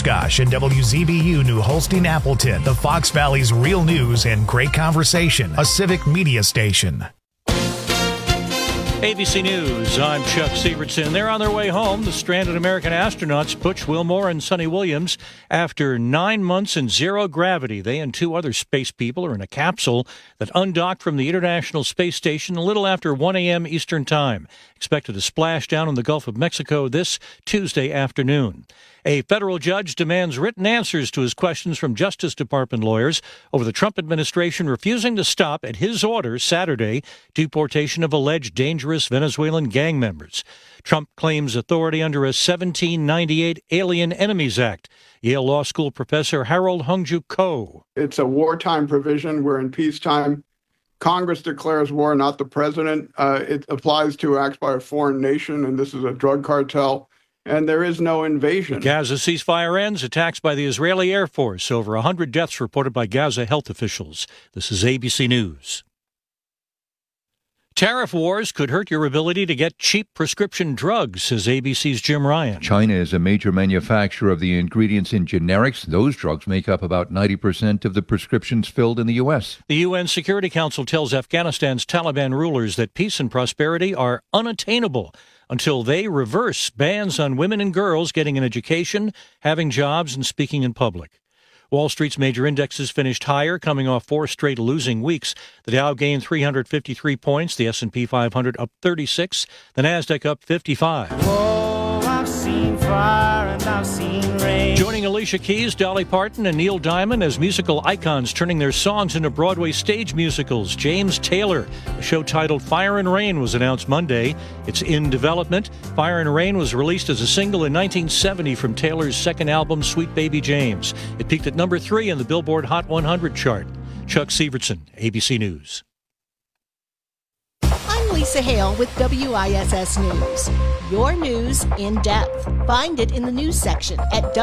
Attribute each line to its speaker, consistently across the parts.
Speaker 1: Oshkosh and WZBU New Holstein Appleton, the Fox Valley's real news and great conversation, a civic media station.
Speaker 2: ABC News, I'm Chuck Severson. They're on their way home, the stranded American astronauts Butch Wilmore and Sonny Williams. After 9 months in zero gravity, they and two other space people are in a capsule that undocked from the International Space Station a little after 1 a.m. Eastern Time. Expected to splash down in the Gulf of Mexico this Tuesday afternoon. A federal judge demands written answers to his questions from Justice Department lawyers over the Trump administration refusing to stop, at his order Saturday, deportation of alleged dangerous Venezuelan gang members. Trump claims authority under a 1798 Alien Enemies Act. Yale Law School professor Harold Hungju Ko.
Speaker 3: It's a wartime provision. We're in peacetime. Congress declares war, not the president. It applies to acts by a foreign nation, and this is a drug cartel. And there is no invasion.
Speaker 2: Gaza ceasefire ends, attacks by the Israeli Air Force. Over 100 deaths reported by Gaza health officials. This is ABC News. Tariff wars could hurt your ability to get cheap prescription drugs, says ABC's Jim Ryan.
Speaker 4: China is a major manufacturer of the ingredients in generics. Those drugs make up about 90% of the prescriptions filled in the U.S.
Speaker 2: The UN Security Council tells Afghanistan's Taliban rulers that peace and prosperity are unattainable until they reverse bans on women and girls getting an education, having jobs, and speaking in public. Wall Street's major indexes finished higher, coming off 4 straight losing weeks. The Dow gained 353 points, the S&P 500 up 36, the Nasdaq up 55.
Speaker 5: Oh, I've seen fire and I've seen rain.
Speaker 2: Joining Alicia Keys, Dolly Parton, and Neil Diamond as musical icons turning their songs into Broadway stage musicals. James Taylor, a show titled Fire and Rain, was announced Monday. It's in development. Fire and Rain was released as a single in 1970 from Taylor's second album, Sweet Baby James. It peaked at number 3 in the Billboard Hot 100 chart. Chuck Severson, ABC News.
Speaker 6: I'm Lisa Hale with WISS News. Your news in depth. Find it in the news section at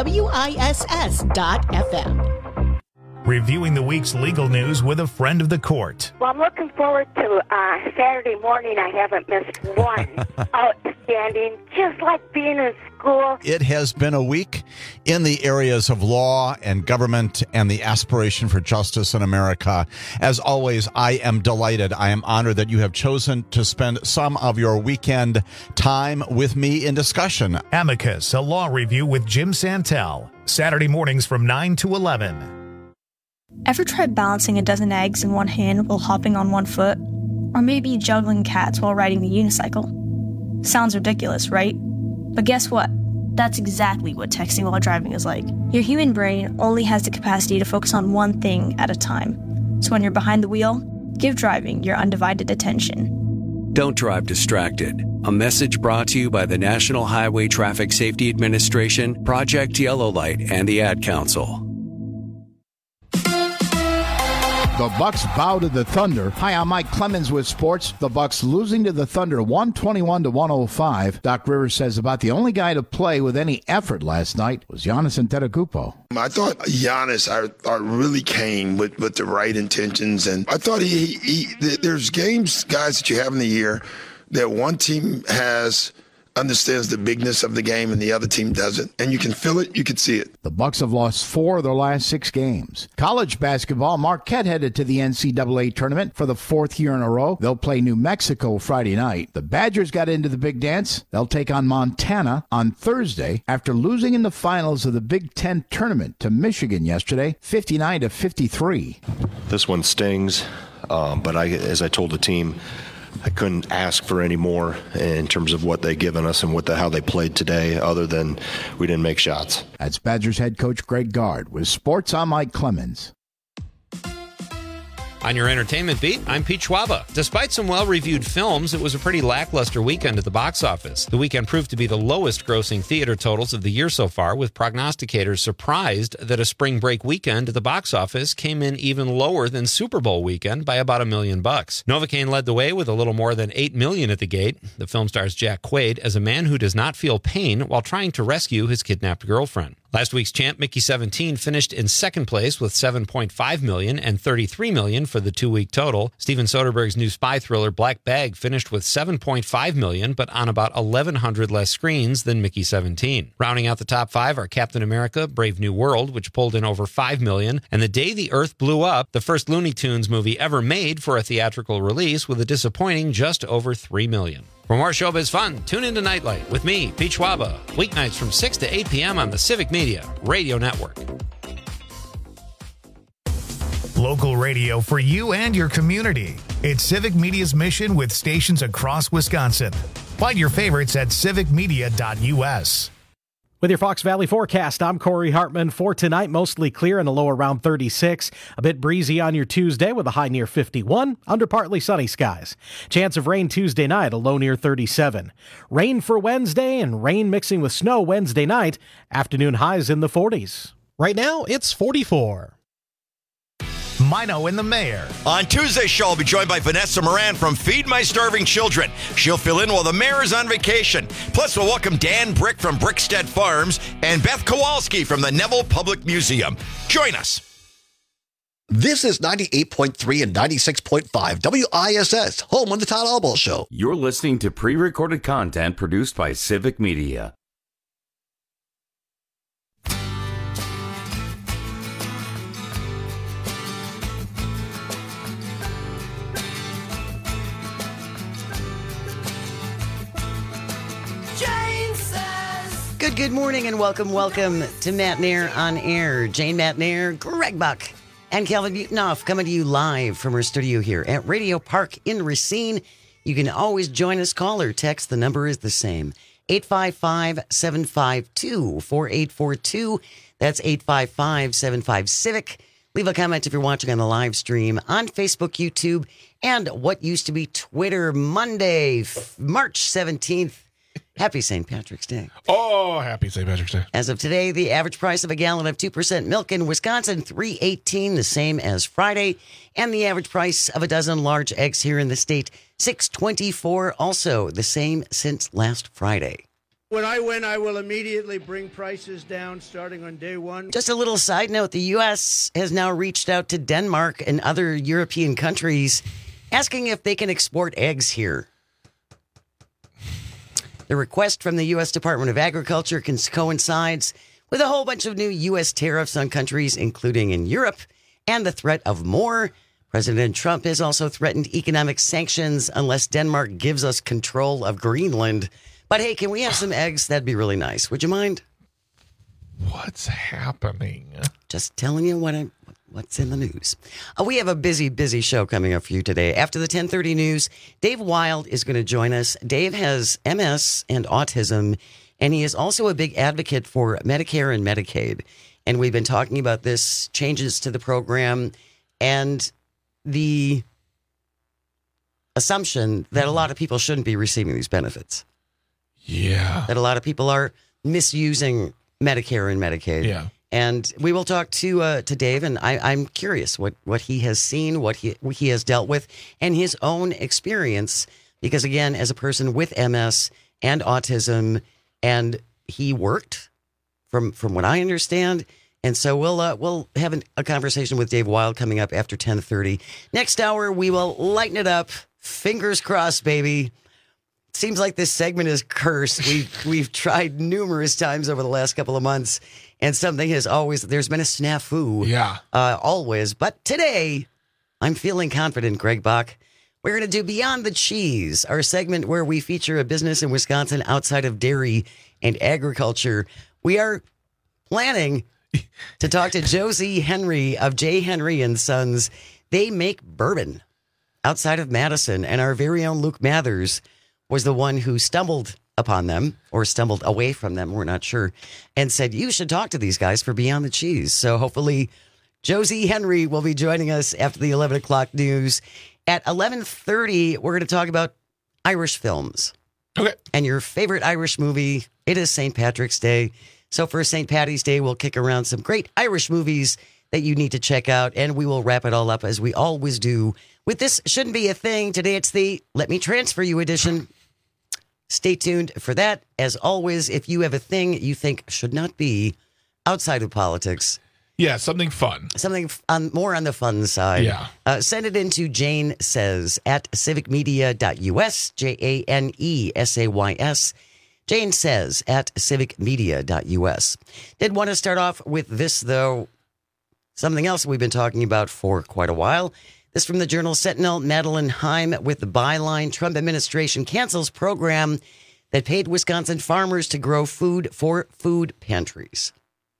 Speaker 6: WISS.FM.
Speaker 1: Reviewing the week's legal news with a friend of the court.
Speaker 7: Well, I'm looking forward to Saturday morning. I haven't missed one. Outstanding, just like being in school.
Speaker 8: It has been a week in the areas of law and government and the aspiration for justice in America. As always, I am delighted. I am honored that you have chosen to spend some of your weekend time with me in discussion.
Speaker 1: Amicus, a law review with Jim Santel. Saturday mornings from 9 to 11.
Speaker 9: Ever tried balancing a dozen eggs in one hand while hopping on one foot? Or maybe juggling cats while riding the unicycle? Sounds ridiculous, right? But guess what? That's exactly what texting while driving is like. Your human brain only has the capacity to focus on one thing at a time. So when you're behind the wheel, give driving your undivided attention.
Speaker 10: Don't drive distracted. A message brought to you by the National Highway Traffic Safety Administration, Project Yellow Light, and the Ad Council.
Speaker 11: The Bucks bow to the Thunder. Hi, I'm Mike Clemens with sports. The Bucks losing to the Thunder 121-105. Doc Rivers says about the only guy to play with any effort last night was Giannis Antetokounmpo.
Speaker 12: I thought Giannis, I really came with the right intentions, and I thought there's games, guys, that you have in the year that one team understands the bigness of the game and the other team doesn't. And you can feel it, you can see it.
Speaker 11: The Bucks have lost 4 of their last 6 games. College basketball, Marquette headed to the NCAA tournament for the 4th year in a row. They'll play New Mexico Friday night. The Badgers got into the big dance. They'll take on Montana on Thursday after losing in the finals of the Big Ten tournament to Michigan yesterday, 59-53.
Speaker 13: This one stings, but as I told the team, I couldn't ask for any more in terms of what they've given us and how they played today, other than we didn't make shots.
Speaker 11: That's Badgers head coach Greg Gard. With sports, I'm Mike Clemens.
Speaker 14: On your entertainment beat, I'm Pete Schwaba. Despite some well-reviewed films, it was a pretty lackluster weekend at the box office. The weekend proved to be the lowest-grossing theater totals of the year so far, with prognosticators surprised that a spring break weekend at the box office came in even lower than Super Bowl weekend by about $1 million. Novocaine led the way with a little more than $8 million at the gate. The film stars Jack Quaid as a man who does not feel pain while trying to rescue his kidnapped girlfriend. Last week's champ, Mickey 17, finished in second place with $7.5 million and $33 million for the 2-week total. Steven Soderbergh's new spy thriller, Black Bag, finished with $7.5 million, but on about 1,100 less screens than Mickey 17. Rounding out the top 5 are Captain America, Brave New World, which pulled in over $5 million, and The Day the Earth Blew Up, the first Looney Tunes movie ever made for a theatrical release, with a disappointing just over $3 million. For more showbiz fun, tune into Nightlight with me, Pete Schwaba, weeknights from 6 to 8 p.m. on the Civic Media Radio Network.
Speaker 1: Local radio for you and your community. It's Civic Media's mission with stations across Wisconsin. Find your favorites at civicmedia.us.
Speaker 15: With your Fox Valley forecast, I'm Corey Hartman. For tonight, mostly clear and a low around 36. A bit breezy on your Tuesday with a high near 51. Under partly sunny skies. Chance of rain Tuesday night, a low near 37. Rain for Wednesday and rain mixing with snow Wednesday night. Afternoon highs in the 40s. Right now, it's 44.
Speaker 1: Mino and the Mayor.
Speaker 16: On Tuesday's show, I'll be joined by Vanessa Moran from Feed My Starving Children. She'll fill in while the mayor is on vacation. Plus, we'll welcome Dan Brick from Brickstead Farms and Beth Kowalski from the Neville Public Museum. Join us.
Speaker 17: This is 98.3 and 96.5 WISS, home of the Todd Albaugh Show.
Speaker 18: You're listening to pre-recorded content produced by Civic Media.
Speaker 19: Good morning and welcome to Matt Nair on Air. Jane Matt Nair, Greg Buck, and Calvin Butonoff coming to you live from our studio here at Radio Park in Racine. You can always join us, call or text. The number is the same, 855-752-4842. That's 855-75-CIVIC. Leave a comment if you're watching on the live stream on Facebook, YouTube, and what used to be Twitter. Monday, March 17th. Happy St. Patrick's Day.
Speaker 20: Oh, happy St. Patrick's Day.
Speaker 19: As of today, the average price of a gallon of 2% milk in Wisconsin, $3.18, the same as Friday. And the average price of a dozen large eggs here in the state, $6.24, also the same since last Friday.
Speaker 21: When I win, I will immediately bring prices down starting on day one.
Speaker 19: Just a little side note, the U.S. has now reached out to Denmark and other European countries asking if they can export eggs here. The request from the U.S. Department of Agriculture coincides with a whole bunch of new U.S. tariffs on countries, including in Europe, and the threat of more. President Trump has also threatened economic sanctions unless Denmark gives us control of Greenland. But hey, can we have some eggs? That'd be really nice. Would you mind?
Speaker 20: What's happening?
Speaker 19: Just telling you what's in the news. We have a busy show coming up for you today. After the 10:30 news, Dave Wild is going to join us. Dave has MS and autism, and he is also a big advocate for Medicare and Medicaid. And we've been talking about this, changes to the program, and the assumption that a lot of people shouldn't be receiving these benefits.
Speaker 20: Yeah.
Speaker 19: That a lot of people are misusing Medicare and Medicaid.
Speaker 20: Yeah.
Speaker 19: And we will talk to Dave, and I'm curious what he has seen, what he has dealt with, and his own experience. Because again, as a person with MS and autism, and he worked from what I understand, and so we'll have a conversation with Dave Wild coming up after 10:30. Next hour, we will lighten it up. Fingers crossed, baby. Seems like this segment is cursed. We've tried numerous times over the last couple of months. And something there's been a snafu.
Speaker 20: Yeah.
Speaker 19: Always. But today, I'm feeling confident, Greg Bach. We're going to do Beyond the Cheese, our segment where we feature a business in Wisconsin outside of dairy and agriculture. We are planning to talk to Josie Henry of J. Henry & Sons. They make bourbon outside of Madison, and our very own Luke Mathers was the one who stumbled upon them, or stumbled away from them, we're not sure, and said, you should talk to these guys for Beyond the Cheese. So hopefully Josie Henry will be joining us after the 11 o'clock news. At 11:30, we're going to talk about Irish films.
Speaker 20: Okay.
Speaker 19: And your favorite Irish movie. It is St. Patrick's Day. So for St. Patty's Day, we'll kick around some great Irish movies that you need to check out, and we will wrap it all up as we always do with This Shouldn't Be a Thing. Today it's the Let Me Transfer You edition. Stay tuned for that. As always, if you have a thing you think should not be outside of politics.
Speaker 20: Yeah, something fun.
Speaker 19: Something more on the fun side.
Speaker 20: Yeah.
Speaker 19: Send it into Jane Says at civicmedia.us, JANESAYS. Jane Says at civicmedia.us. Did want to start off with this, though. Something else we've been talking about for quite a while. This from the Journal Sentinel, Madeline Heim with the byline, Trump administration cancels program that paid Wisconsin farmers to grow food for food pantries.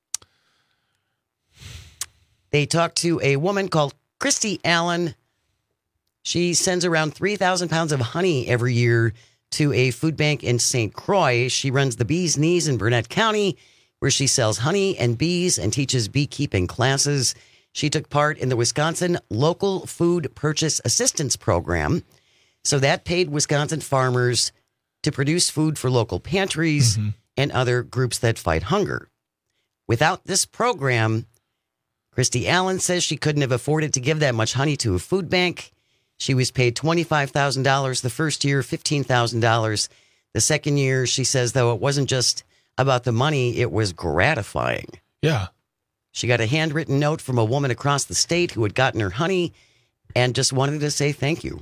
Speaker 19: They talked to a woman called Christy Allen. She sends around 3,000 pounds of honey every year to a food bank in St. Croix. She runs the Bee's Knees in Burnett County, where she sells honey and bees and teaches beekeeping classes. She took part in the Wisconsin Local Food Purchase Assistance Program. So that paid Wisconsin farmers to produce food for local pantries and other groups that fight hunger. Without this program, Christy Allen says she couldn't have afforded to give that much honey to a food bank. She was paid $25,000 the first year, $15,000 the second year. She says, though, it wasn't just about the money, it was gratifying.
Speaker 20: Yeah.
Speaker 19: She got a handwritten note from a woman across the state who had gotten her honey and just wanted to say thank you.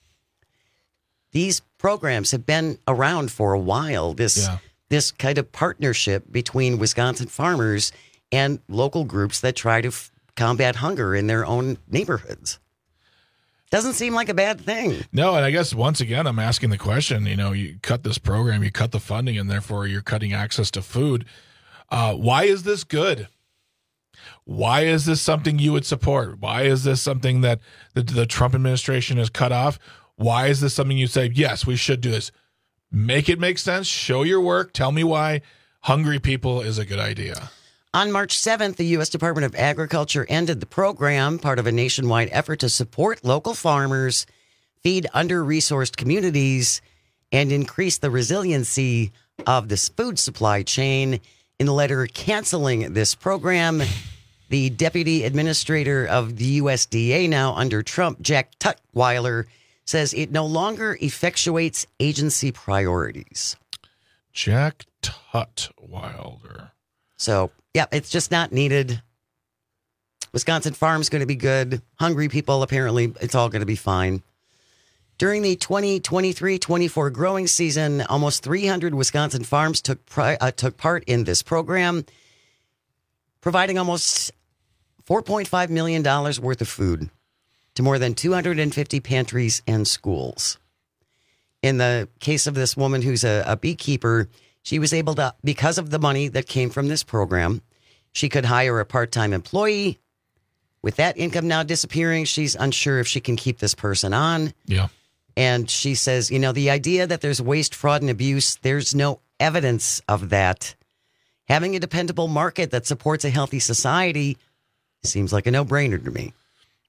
Speaker 19: These programs have been around for a while, this kind of partnership between Wisconsin farmers and local groups that try to combat hunger in their own neighborhoods. Doesn't seem like a bad thing.
Speaker 20: No, and I guess once again, I'm asking the question, you cut this program, you cut the funding, and therefore you're cutting access to food. Why is this good? Why is this something you would support? Why is this something that the Trump administration has cut off? Why is this something you say, yes, we should do this? Make it make sense. Show your work. Tell me why hungry people is a good idea.
Speaker 19: On March 7th, the U.S. Department of Agriculture ended the program, part of a nationwide effort to support local farmers, feed under-resourced communities, and increase the resiliency of this food supply chain. In a letter canceling this program, the deputy administrator of the USDA now under Trump, Jack Tutwiler, says it no longer effectuates agency priorities.
Speaker 20: Jack Tutwiler.
Speaker 19: So, yeah, it's just not needed. Wisconsin farm's going to be good. Hungry people, apparently, it's all going to be fine. During the 2023-24 growing season, almost 300 Wisconsin farms took part in this program, providing almost $4.5 million worth of food to more than 250 pantries and schools. In the case of this woman who's a beekeeper, she was able to, because of the money that came from this program, she could hire a part-time employee. With that income now disappearing, she's unsure if she can keep this person on.
Speaker 20: Yeah.
Speaker 19: And she says, the idea that there's waste, fraud, and abuse, there's no evidence of that. Having a dependable market that supports a healthy society seems like a no-brainer to me.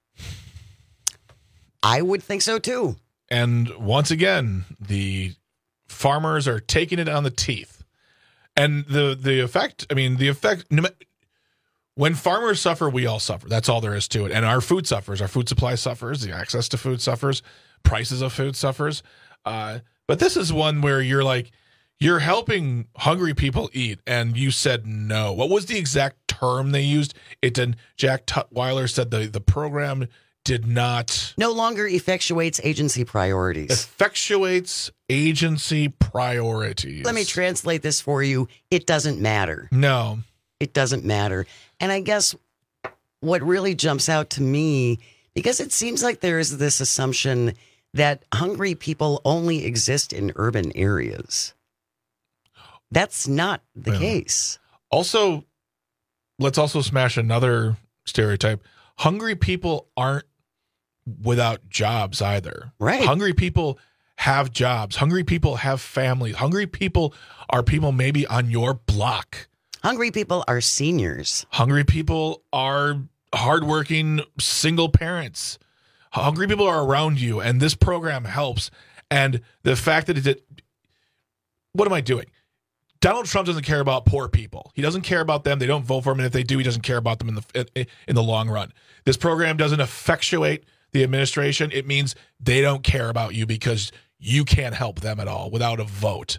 Speaker 19: I would think so, too.
Speaker 20: And once again, the farmers are taking it on the teeth. And the effect, when farmers suffer, we all suffer. That's all there is to it. And our food suffers. Our food supply suffers. The access to food suffers. Prices of food suffers. But this is one where you're helping hungry people eat, and you said no. What was the exact term they used? Jack Tutwiler said the program did not...
Speaker 19: No longer effectuates agency priorities.
Speaker 20: Effectuates agency priorities.
Speaker 19: Let me translate this for you. It doesn't matter.
Speaker 20: No.
Speaker 19: It doesn't matter. And I guess what really jumps out to me, because it seems like there is this assumption that hungry people only exist in urban areas. That's not the case.
Speaker 20: Also, let's also smash another stereotype. Hungry people aren't without jobs either.
Speaker 19: Right.
Speaker 20: Hungry people have jobs. Hungry people have families. Hungry people are people maybe on your block.
Speaker 19: Hungry people are seniors.
Speaker 20: Hungry people are hardworking single parents. Hungry people are around you, and this program helps. And the fact that what am I doing? Donald Trump doesn't care about poor people. He doesn't care about them. They don't vote for him, and if they do, he doesn't care about them in the long run. This program doesn't effectuate the administration. It means they don't care about you because you can't help them at all without a vote.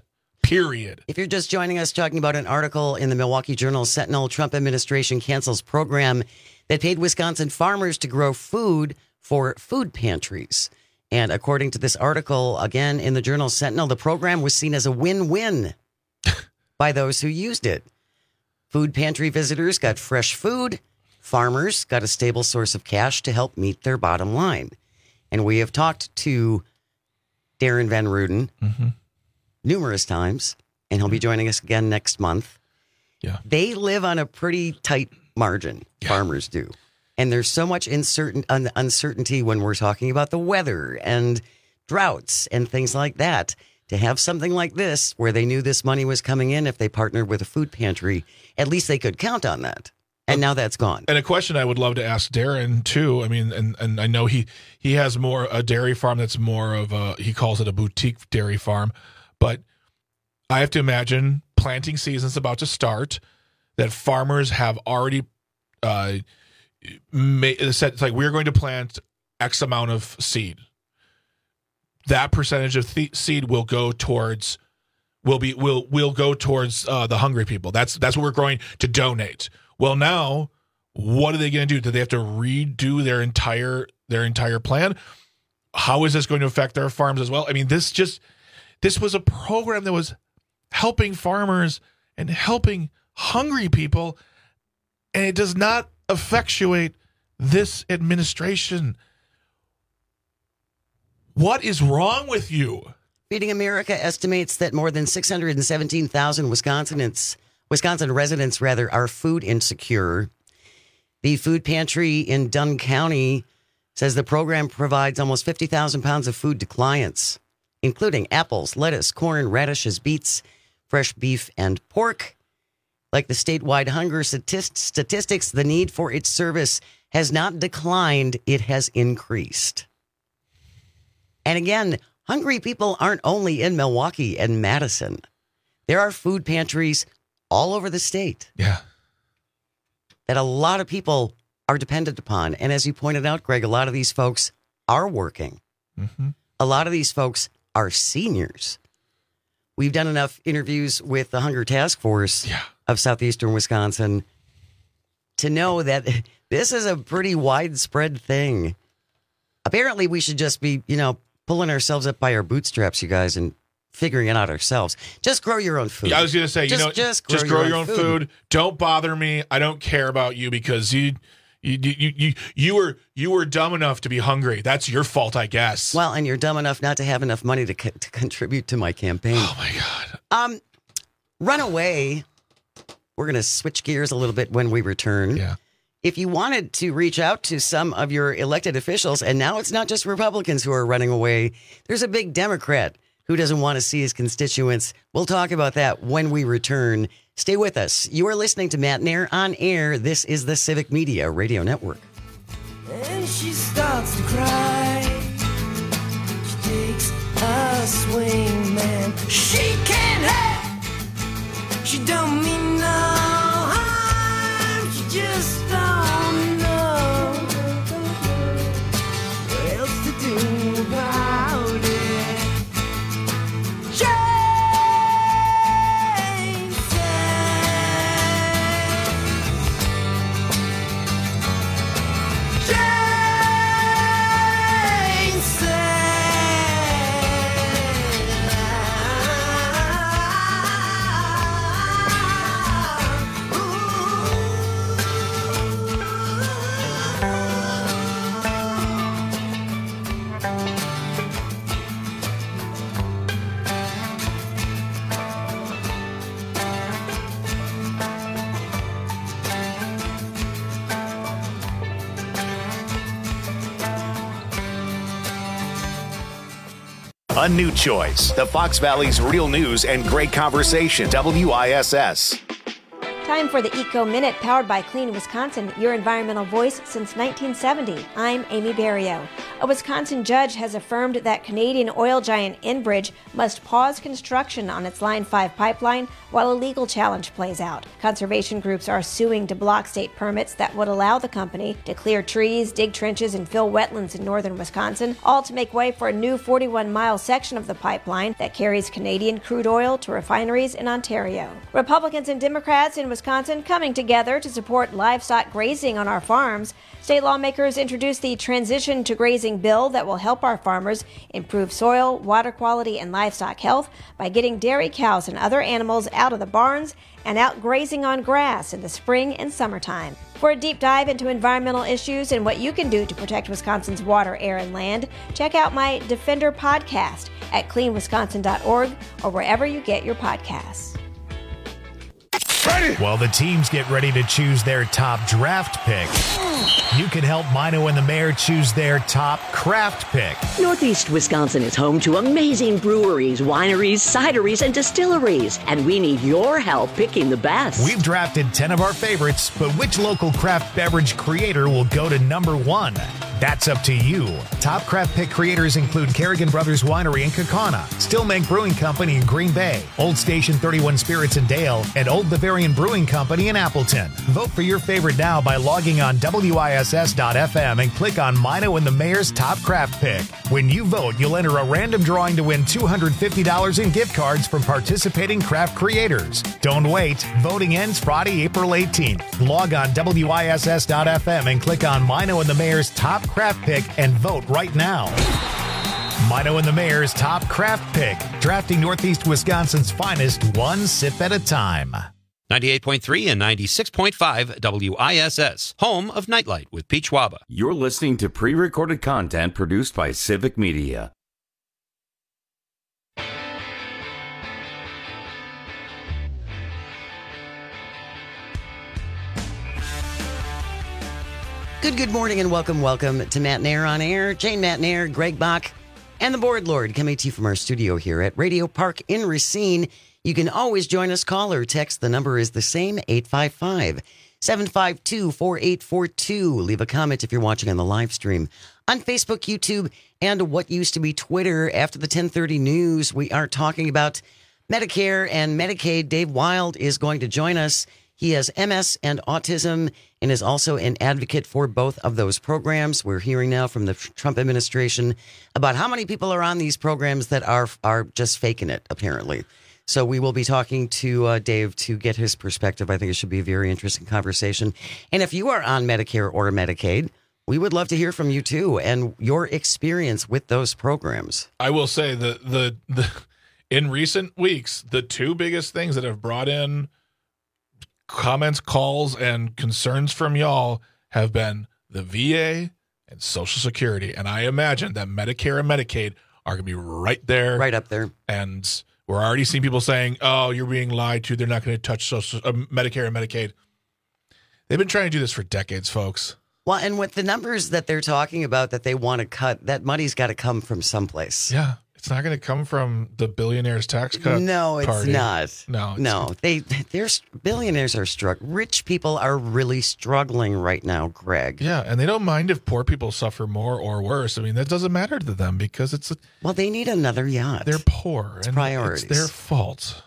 Speaker 20: period.
Speaker 19: If you're just joining us, talking about an article in the Milwaukee Journal Sentinel, Trump administration cancels program that paid Wisconsin farmers to grow food for food pantries. And according to this article, again, in the Journal Sentinel, the program was seen as a win-win by those who used it. Food pantry visitors got fresh food. Farmers got a stable source of cash to help meet their bottom line. And we have talked to Darren Van Ruden numerous times, and he'll be joining us again next month.
Speaker 20: Yeah.
Speaker 19: They live on a pretty tight margin, farmers do. And there's so much uncertainty when we're talking about the weather and droughts and things like that. To have something like this, where they knew this money was coming in if they partnered with a food pantry, at least they could count on that. And now that's gone.
Speaker 20: And a question I would love to ask Darren, too. I mean, and I know he has a dairy farm that's more of he calls it a boutique dairy farm. But I have to imagine planting season's about to start, that farmers have already said, it's like, we're going to plant X amount of seed. That percentage of seed will go towards the hungry people. That's what we're going to donate. Well, now what are they going to do? Do they have to redo their entire plan? How is this going to affect their farms as well? I mean, this was a program that was helping farmers and helping hungry people, and it does not effectuate this administration. What is wrong with you?
Speaker 19: Feeding America estimates that more than 617,000 Wisconsin residents are food insecure. The food pantry in Dunn County says the program provides almost 50,000 pounds of food to clients, including apples, lettuce, corn, radishes, beets, fresh beef, and pork. Like the statewide hunger statistics, the need for its service has not declined, it has increased. And again, hungry people aren't only in Milwaukee and Madison. There are food pantries all over the state.
Speaker 20: Yeah.
Speaker 19: That a lot of people are dependent upon. And as you pointed out, Greg, a lot of these folks are working.
Speaker 20: Mm-hmm.
Speaker 19: A lot of these folks are seniors. We've done enough interviews with the Hunger Task Force of Southeastern Wisconsin to know that this is a pretty widespread thing. Apparently, we should just be, pulling ourselves up by our bootstraps, you guys, and figuring it out ourselves. Just grow your own food.
Speaker 20: Yeah, I was going to say, just grow your own food. Don't bother me. I don't care about you because you were dumb enough to be hungry. That's your fault, I guess.
Speaker 19: Well, and you're dumb enough not to have enough money to contribute to my campaign.
Speaker 20: Oh my God.
Speaker 19: Runaway. We're going to switch gears a little bit when we return.
Speaker 20: Yeah.
Speaker 19: If you wanted to reach out to some of your elected officials, and now it's not just Republicans who are running away, there's a big Democrat who doesn't want to see his constituents. We'll talk about that when we return. Stay with us. You are listening to Matt Nair on air. This is the Civic Media Radio Network.
Speaker 5: And she starts to cry. She takes a swing, man. She can't help. She don't mean no harm. She just don't know what else to do about it.
Speaker 1: A new choice. The Fox Valley's real news and great conversation. WISS.
Speaker 3: Time Time for the Eco Minute, powered by Clean Wisconsin, your environmental voice since 1970. I'm Amy Barrio. A Wisconsin judge has affirmed that Canadian oil giant Enbridge must pause construction on its Line 5 pipeline while a legal challenge plays out. Conservation groups are suing to block state permits that would allow the company to clear trees, dig trenches, and fill wetlands in northern Wisconsin, all to make way for a new 41-mile section of the pipeline that carries Canadian crude oil to refineries in Ontario. Republicans and Democrats in Wisconsin coming together to support livestock grazing on our farms. State lawmakers introduced the Transition to Grazing bill that will help our farmers improve soil, water quality, and livestock health by getting dairy cows and other animals out of the barns and out grazing on grass in the spring and summertime. For a deep dive into environmental issues and what you can do to protect Wisconsin's water, air, and land, check out my Defender podcast at cleanwisconsin.org or wherever you get your podcasts.
Speaker 1: While the teams get ready to choose their top draft pick, you can help Mino and the Mayor choose their top craft pick.
Speaker 22: Northeast Wisconsin is home to amazing breweries, wineries, cideries, and distilleries, and we need your help picking the best.
Speaker 1: We've drafted 10 of our favorites, but which local craft beverage creator will go to number 1? That's up to you. Top craft pick creators include Kerrigan Brothers Winery in Kaukauna, Stillman Brewing Company in Green Bay, Old Station 31 Spirits in Dale, and Old Bavarian Brewing Company in Appleton. Vote for your favorite now by logging on WISS.FM and click on Mino and the Mayor's Top Craft Pick. When you vote, you'll enter a random drawing to win $250 in gift cards from participating craft creators. Don't wait. Voting ends Friday, April 18th. Log on WISS.FM and click on Mino and the Mayor's Top Craft Pick and vote right now. Mino and the Mayor's Top Craft Pick, drafting Northeast Wisconsin's finest one sip at a time.
Speaker 14: 98.3 and 96.5 WISS, home of Nightlight with Peach Waba.
Speaker 18: You're listening to pre-recorded content produced by Civic Media.
Speaker 19: Good morning and welcome to Matt Nair on Air. Jane Matt Nair, Greg Bach, and the Board Lord coming to you from our studio here at Radio Park in Racine. You can always join us, call or text. The number is the same, 855-752-4842. Leave a comment if you're watching on the live stream on Facebook, YouTube, and what used to be Twitter. After the 10:30 news, we are talking about Medicare and Medicaid. Dave Wild is going to join us. He has MS and autism and is also an advocate for both of those programs. We're hearing now from the Trump administration about how many people are on these programs that are just faking it, apparently. So we will be talking to Dave to get his perspective. I think it should be a very interesting conversation. And if you are on Medicare or Medicaid, we would love to hear from you too and your experience with those programs.
Speaker 20: I will say the in recent weeks, the two biggest things that have brought in comments, calls, and concerns from y'all have been the VA and Social Security. And I imagine that Medicare and Medicaid are going to be right there.
Speaker 19: Right up there.
Speaker 20: And we're already seeing people saying, oh, you're being lied to. They're not going to touch Medicare and Medicaid. They've been trying to do this for decades, folks.
Speaker 19: Well, and with the numbers that they're talking about that they want to cut, that money's got to come from someplace.
Speaker 20: Yeah. It's not going to come from the billionaires' tax cut.
Speaker 19: No, it's
Speaker 20: party.
Speaker 19: not.
Speaker 20: No.
Speaker 19: There's billionaires are struggling. Rich people are really struggling right now, Greg.
Speaker 20: Yeah, and they don't mind if poor people suffer more or worse. I mean, that doesn't matter to them because it's
Speaker 19: well, they need another yacht.
Speaker 20: They're poor.
Speaker 19: It's priorities.
Speaker 20: It's their fault.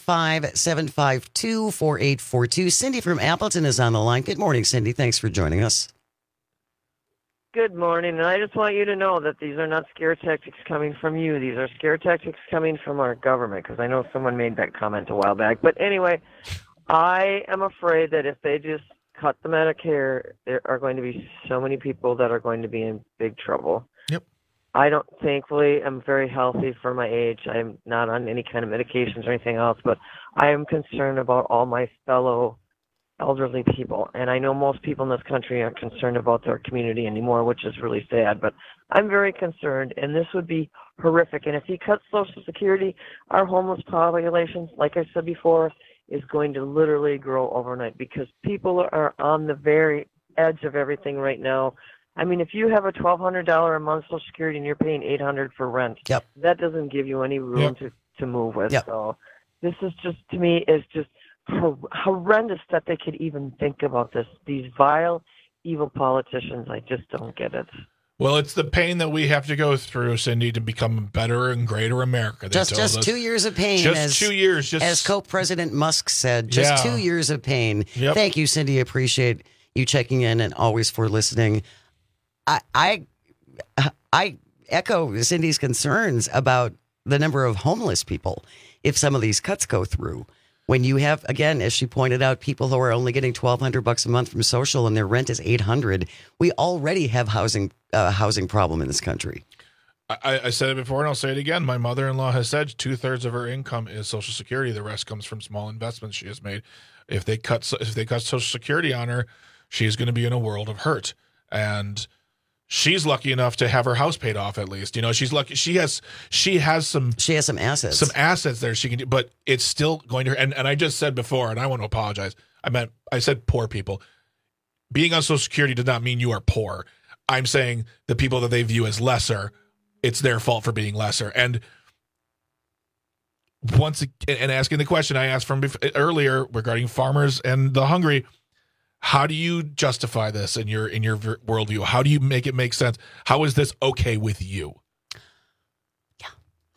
Speaker 19: 855-752-4842. Cindy from Appleton is on the line. Good morning, Cindy. Thanks for joining us.
Speaker 23: Good morning, and I just want you to know that these are not scare tactics coming from you. These are scare tactics coming from our government, because I know someone made that comment a while back. But anyway, I am afraid that if they just cut the Medicare, there are going to be so many people that are going to be in big trouble.
Speaker 20: Yep.
Speaker 23: Thankfully, I'm very healthy for my age. I'm not on any kind of medications or anything else, but I am concerned about all my fellow elderly people, and I know most people in this country aren't concerned about their community anymore, which is really sad, but I'm very concerned, and this would be horrific. And if he cuts Social Security, our homeless population, like I said before, is going to literally grow overnight, because people are on the very edge of everything right now. I mean, if you have a $1,200 a month Social Security and you're paying $800 for rent, that doesn't give you any room to move with. So this is just, to me, is just horrendous that they could even think about this. These vile, evil politicians, I just don't get it.
Speaker 20: Well, it's the pain that we have to go through, Cindy, to become a better and greater America.
Speaker 19: Just 2 years of pain.
Speaker 20: Just 2 years.
Speaker 19: As Co-President Musk said, just 2 years of pain.
Speaker 20: Yep.
Speaker 19: Thank you, Cindy. Appreciate you checking in and always for listening. I echo Cindy's concerns about the number of homeless people if some of these cuts go through. When you have, again, as she pointed out, people who are only getting $1,200 a month from social and their rent is $800, we already have housing problem in this country.
Speaker 20: I said it before and I'll say it again. My mother-in-law has said 2/3 of her income is Social Security. The rest comes from small investments she has made. If they cut Social Security on her, she's going to be in a world of hurt. And she's lucky enough to have her house paid off at least. You know, she's lucky. She has some
Speaker 19: assets.
Speaker 20: Some assets there she can do, but it's still going to her. And I just said before, and I want to apologize. I said poor people. Being on Social Security does not mean you are poor. I'm saying the people that they view as lesser, it's their fault for being lesser. And and asking the question I asked from earlier regarding farmers and the hungry, how do you justify this in your worldview? How do you make it make sense? How is this okay with you?
Speaker 19: Yeah.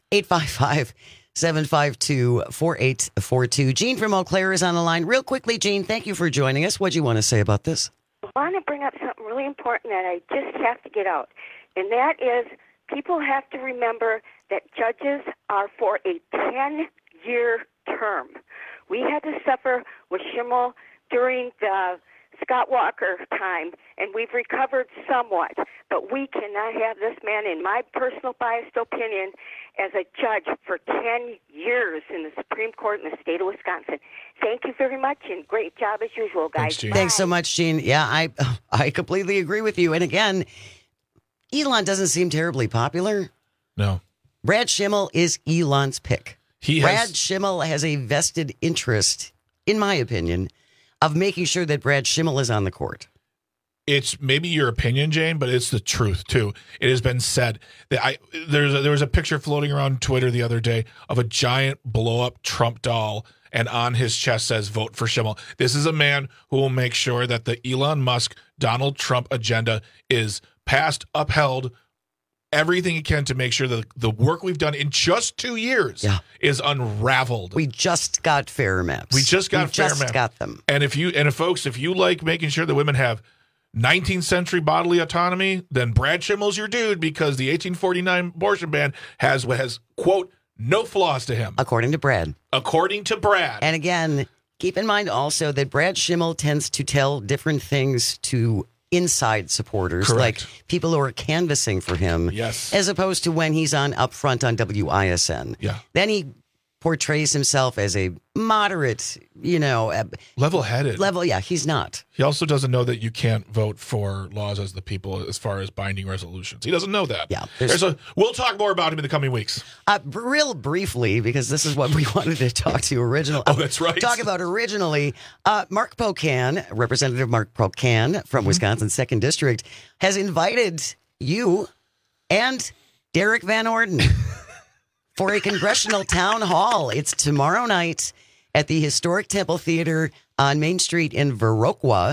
Speaker 19: 855-752-4842. Gene from Eau Claire is on the line. Real quickly, Gene, thank you for joining us. What do you want to say about this?
Speaker 7: I want to bring up something really important that I just have to get out, and that is people have to remember that judges are for a 10-year term. We had to suffer with Schimmel during the Scott Walker time, and we've recovered somewhat. But we cannot have this man, in my personal biased opinion, as a judge for 10 years in the Supreme Court in the state of Wisconsin. Thank you very much, and great job as usual, guys.
Speaker 19: Thanks so much, Gene. Yeah, I completely agree with you. And again, Elon doesn't seem terribly popular.
Speaker 20: No.
Speaker 19: Brad Schimmel is Elon's pick. Brad Schimmel has a vested interest, in my opinion, of making sure that Brad Schimmel is on the court.
Speaker 20: It's maybe your opinion, Jane, but it's the truth, too. It has been said that there was a picture floating around Twitter the other day of a giant blow-up Trump doll, and on his chest says, vote for Schimmel. This is a man who will make sure that the Elon Musk, Donald Trump agenda is passed, upheld, everything he can to make sure that the work we've done in just 2 years is unraveled.
Speaker 19: We just got fair maps.
Speaker 20: We just got
Speaker 19: them.
Speaker 20: And if you like making sure that women have 19th century bodily autonomy, then Brad Schimmel's your dude, because the 1849 abortion ban has quote, no flaws to him.
Speaker 19: According to Brad.
Speaker 20: And
Speaker 19: again, keep in mind also that Brad Schimmel tends to tell different things to inside supporters,
Speaker 20: correct,
Speaker 19: like people who are canvassing for him,
Speaker 20: yes,
Speaker 19: as opposed to when he's on upfront on WISN.
Speaker 20: Yeah.
Speaker 19: Then he portrays himself as a moderate,
Speaker 20: level-headed.
Speaker 19: He's not.
Speaker 20: He also doesn't know that you can't vote for laws as the people as far as binding resolutions. He doesn't know that.
Speaker 19: Yeah.
Speaker 20: We'll talk more about him in the coming weeks.
Speaker 19: Real briefly, because this is what we wanted to talk to originally.
Speaker 20: Oh, that's right.
Speaker 19: Talk about originally. Mark Pocan, Representative Mark Pocan from Wisconsin's 2nd District, has invited you and Derek Van Orden for a congressional town hall. It's tomorrow night at the Historic Temple Theater on Main Street in Viroqua.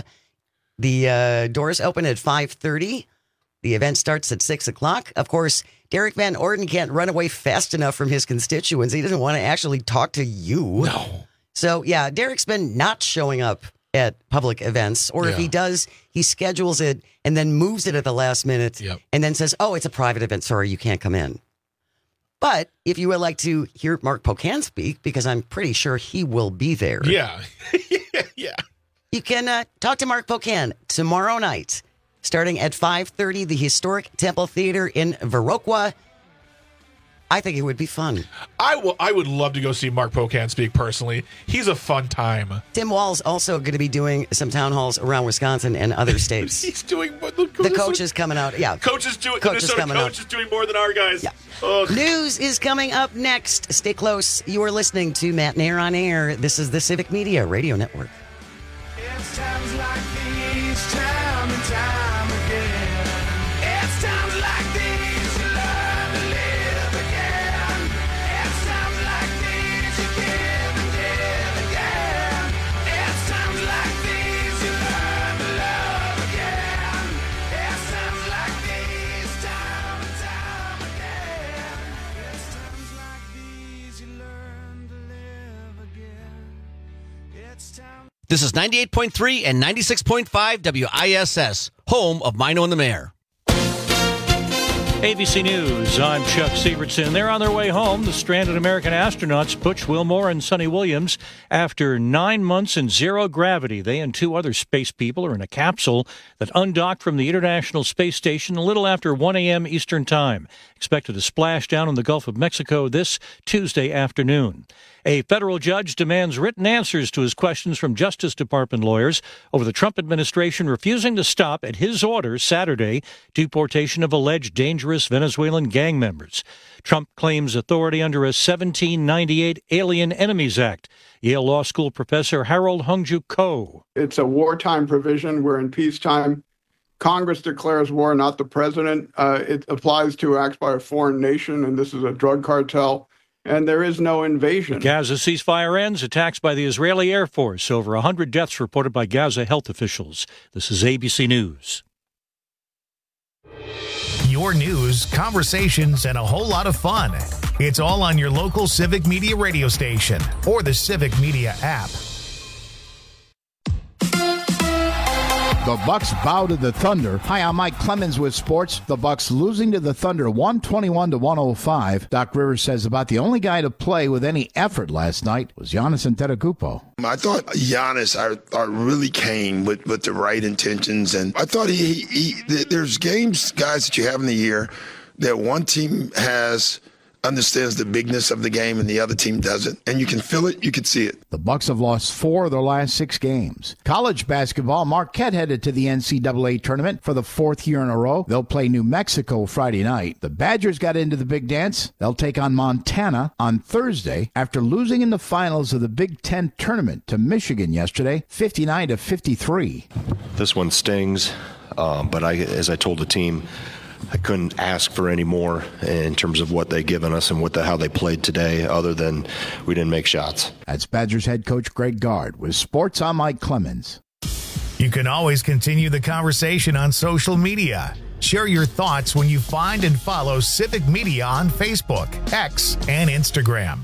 Speaker 19: The doors open at 5:30. The event starts at 6 o'clock. Of course, Derek Van Orden can't run away fast enough from his constituents. He doesn't want to actually talk to you.
Speaker 20: No.
Speaker 19: So, yeah, Derek's been not showing up at public events, or if he does, he schedules it and then moves it at the last minute and then says, oh, it's a private event. Sorry, you can't come in. But if you would like to hear Mark Pocan speak, because I'm pretty sure he will be there.
Speaker 20: Yeah.
Speaker 19: You can talk to Mark Pocan tomorrow night, starting at 5:30, the Historic Temple Theater in Viroqua. I think it would be fun.
Speaker 20: I would love to go see Mark Pocan speak personally. He's a fun time.
Speaker 19: Tim Wall's also going to be doing some town halls around Wisconsin and other states.
Speaker 20: He's doing
Speaker 19: the coach is coming out. Yeah,
Speaker 20: coach is doing more than our guys.
Speaker 19: Yeah. News is coming up next. Stay close. You are listening to Matt Nair on Air. This is the Civic Media Radio Network.
Speaker 5: It's times like these, time and time again. It's times like these, you learn to live again. It's times like these, you give and give again.
Speaker 2: This is 98.3 and 96.5 WISS, home of Mino and the Mayor.
Speaker 4: ABC News, I'm Chuck Sievertson. They're on their way home, the stranded American astronauts Butch Wilmore and Sonny Williams. After 9 months in zero gravity, they and 2 other space people are in a capsule that undocked from the International Space Station a little after 1 a.m. Eastern Time. Expected to splash down in the Gulf of Mexico this Tuesday afternoon. A federal judge demands written answers to his questions from Justice Department lawyers over the Trump administration refusing to stop, at his order Saturday, deportation of alleged dangerous Venezuelan gang members. Trump claims authority under a 1798 Alien Enemies Act. Yale Law School professor Harold Hungju Ko.
Speaker 6: It's a wartime provision where in peacetime, Congress declares war, not the president. It applies to acts by a foreign nation, and this is a drug cartel. And there is no invasion.
Speaker 4: The Gaza ceasefire ends. Attacks by the Israeli Air Force. Over 100 deaths reported by Gaza health officials. This is ABC News.
Speaker 1: Your news, conversations, and a whole lot of fun. It's all on your local Civic Media radio station or the Civic Media app.
Speaker 11: The Bucks bow to the Thunder. Hi, I'm Mike Clemens with sports. The Bucks losing to the Thunder 121-105. Doc Rivers says about the only guy to play with any effort last night was Giannis Antetokounmpo.
Speaker 12: I thought Giannis I really came with the right intentions, and I thought there's games, guys, that you have in the year that one team understands the bigness of the game and the other team doesn't. And you can feel it, you can see it.
Speaker 11: The Bucks have lost 4 of their last 6 games. College basketball, Marquette headed to the NCAA tournament for the 4th year in a row. They'll play New Mexico Friday night. The Badgers got into the big dance. They'll take on Montana on Thursday after losing in the finals of the Big Ten tournament to Michigan yesterday, 59-53.
Speaker 13: This one stings, but as I told the team, I couldn't ask for any more in terms of what they've given us and how they played today, other than we didn't make shots.
Speaker 11: That's Badgers head coach Greg Gard. With sports, I'm Mike Clemens.
Speaker 1: You can always continue the conversation on social media. Share your thoughts when you find and follow Civic Media on Facebook, X, and Instagram.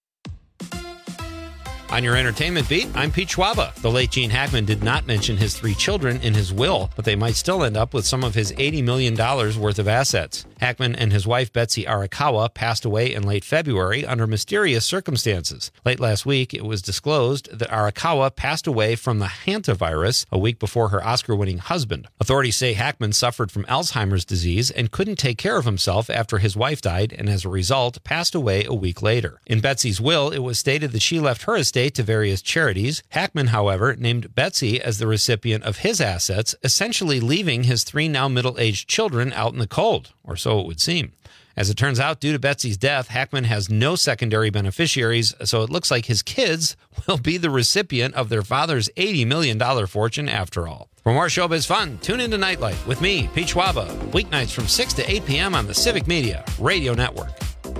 Speaker 14: On your entertainment beat, I'm Pete Schwaba. The late Gene Hackman did not mention his 3 children in his will, but they might still end up with some of his $80 million worth of assets. Hackman and his wife, Betsy Arakawa, passed away in late February under mysterious circumstances. Late last week, it was disclosed that Arakawa passed away from the hantavirus a week before her Oscar-winning husband. Authorities say Hackman suffered from Alzheimer's disease and couldn't take care of himself after his wife died, and as a result, passed away a week later. In Betsy's will, it was stated that she left her estate to various charities. Hackman, however, named Betsy as the recipient of his assets, essentially leaving his 3 now middle-aged children out in the cold, or so it would seem. As it turns out, due to Betsy's death, Hackman has no secondary beneficiaries, so it looks like his kids will be the recipient of their father's $80 million fortune after all. For more showbiz fun, tune into Nightlight with me, Pete Schwaba, weeknights from 6 to 8 p.m. on the Civic Media Radio Network.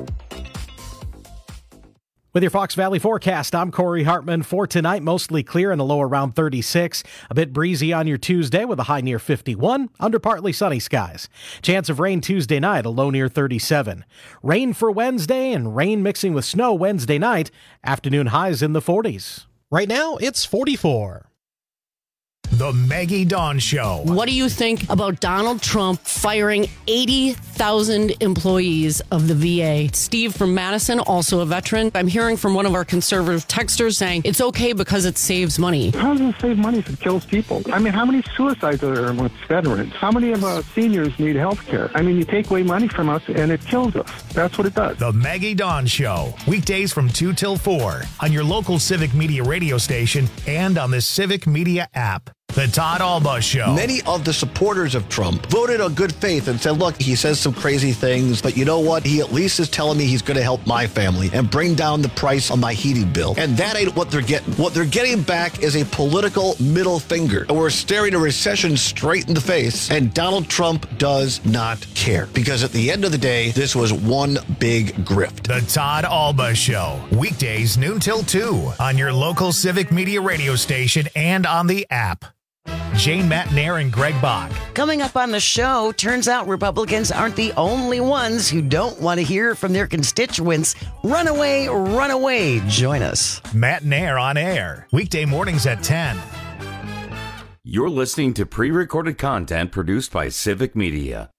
Speaker 15: With your Fox Valley forecast, I'm Corey Hartman. For tonight, mostly clear and a low around 36. A bit breezy on your Tuesday with a high near 51. Under partly sunny skies. Chance of rain Tuesday night, a low near 37. Rain for Wednesday and rain mixing with snow Wednesday night. Afternoon highs in the 40s. Right now, it's 44.
Speaker 1: The Maggie Dawn Show.
Speaker 24: What do you think about Donald Trump firing 80,000 employees of the VA? Steve from Madison, also a veteran. I'm hearing from one of our conservative texters saying it's okay because it saves money.
Speaker 25: How does it save money if it kills people? I mean, how many suicides are there amongst veterans? How many of our seniors need health care? I mean, you take away money from us and it kills us. That's what it does.
Speaker 1: The Maggie Dawn Show. Weekdays from 2 till 4 on your local Civic Media radio station and on the Civic Media app. The Todd Alba Show.
Speaker 17: Many of the supporters of Trump voted on good faith and said, look, he says some crazy things, but you know what? He at least is telling me he's going to help my family and bring down the price on my heating bill. And that ain't what they're getting. What they're getting back is a political middle finger. And we're staring a recession straight in the face, and Donald Trump does not care. Because at the end of the day, this was one big grift.
Speaker 1: The Todd Alba Show. Weekdays noon till 2 on your local Civic Media radio station and on the app. Jane Matnair and Greg Bach.
Speaker 19: Coming up on the show, turns out Republicans aren't the only ones who don't want to hear from their constituents. Run away, run away. Join us.
Speaker 1: Matnair on air. Weekday mornings at 10.
Speaker 18: You're listening to pre-recorded content produced by Civic Media.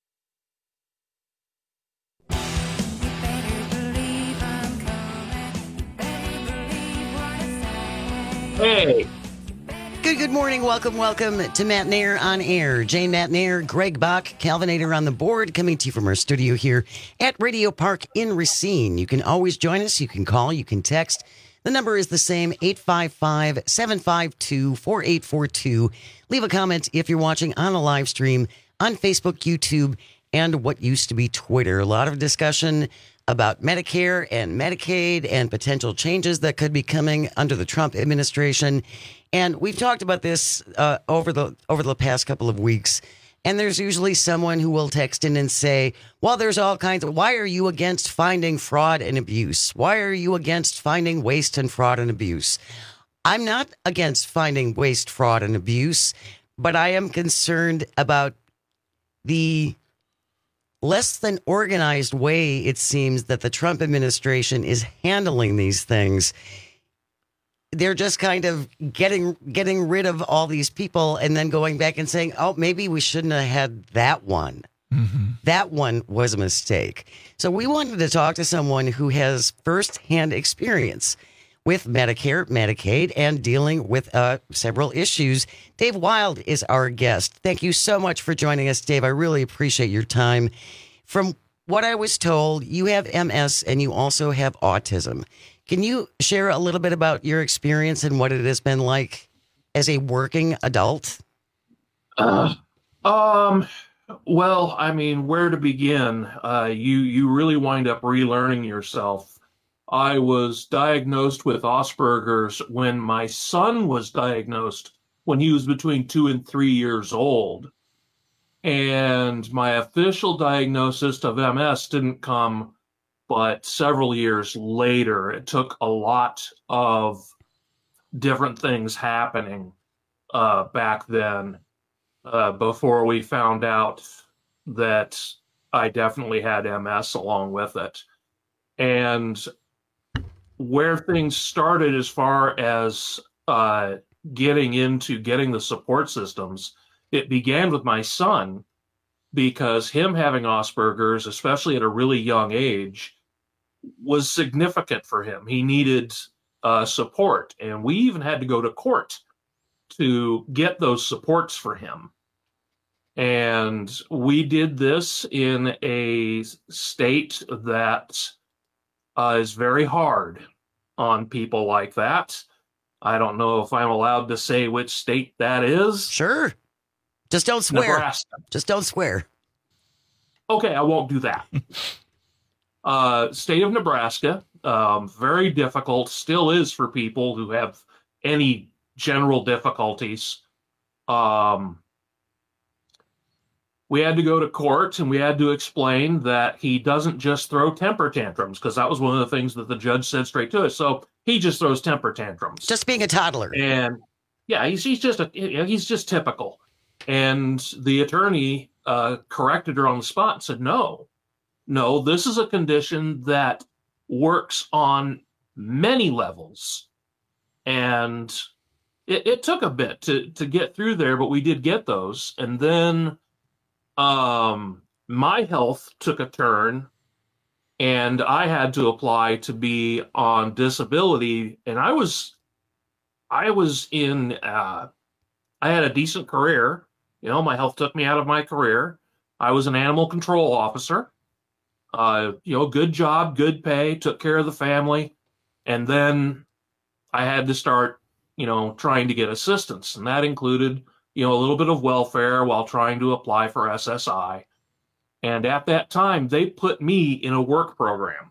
Speaker 19: Hey. Good morning. Welcome to Matt Nair on air. Jane Matt Nair, Greg Bach, Calvinator on the board, coming to you from our studio here at Radio Park in Racine. You can always join us. You can call. You can text. The number is the same, 855-752-4842. Leave a comment if you're watching on a live stream on Facebook, YouTube, and what used to be Twitter. A lot of discussion about Medicare and Medicaid and potential changes that could be coming under the Trump administration. And we've talked about this over the past couple of weeks. And there's usually someone who will text in and say, well, there's all kinds of, why are you against finding fraud and abuse? Why are you against finding waste and fraud and abuse? I'm not against finding waste, fraud, and abuse, but I am concerned about the less than organized way, it seems, that the Trump administration is handling these things. They're just kind of getting rid of all these people and then going back and saying, oh, maybe we shouldn't have had that one. Mm-hmm. That one was a mistake. So we wanted to talk to someone who has firsthand experience with Medicare, Medicaid, and dealing with several issues. Dave Wild is our guest. Thank you so much for joining us, Dave. I really appreciate your time. From what I was told, you have MS and you also have autism. Can you share a little bit about your experience and what it has been like as a working adult?
Speaker 8: Well, I mean, where to begin? You really wind up relearning yourself. I was diagnosed with Asperger's when my son was diagnosed when he was between 2 and 3 years old. And my official diagnosis of MS didn't come but several years later. It took a lot of different things happening back then before we found out that I definitely had MS along with it. And where things started as far as getting the support systems, it began with my son, because him having Asperger's, especially at a really young age, was significant for him. He needed support, and we even had to go to court to get those supports for him. And we did this in a state that is very hard on people like that. I don't know if I'm allowed to say which state that is.
Speaker 19: Sure. Just don't swear.
Speaker 8: Nebraska.
Speaker 19: Just don't swear.
Speaker 8: Okay, I won't do that. State of Nebraska, very difficult, still is for people who have any general difficulties. We had to go to court and we had to explain that he doesn't just throw temper tantrums, because that was one of the things that the judge said straight to us. So he just throws temper tantrums.
Speaker 19: Just being a toddler.
Speaker 8: And yeah, he's just typical. And the attorney corrected her on the spot and said, no, this is a condition that works on many levels. And it took a bit to get through there, but we did get those. And then my health took a turn and I had to apply to be on disability. And I had a decent career. You know, my health took me out of my career. I was an animal control officer. Good job, good pay, took care of the family. And then I had to start, trying to get assistance. And that included, a little bit of welfare while trying to apply for SSI. And at that time, they put me in a work program.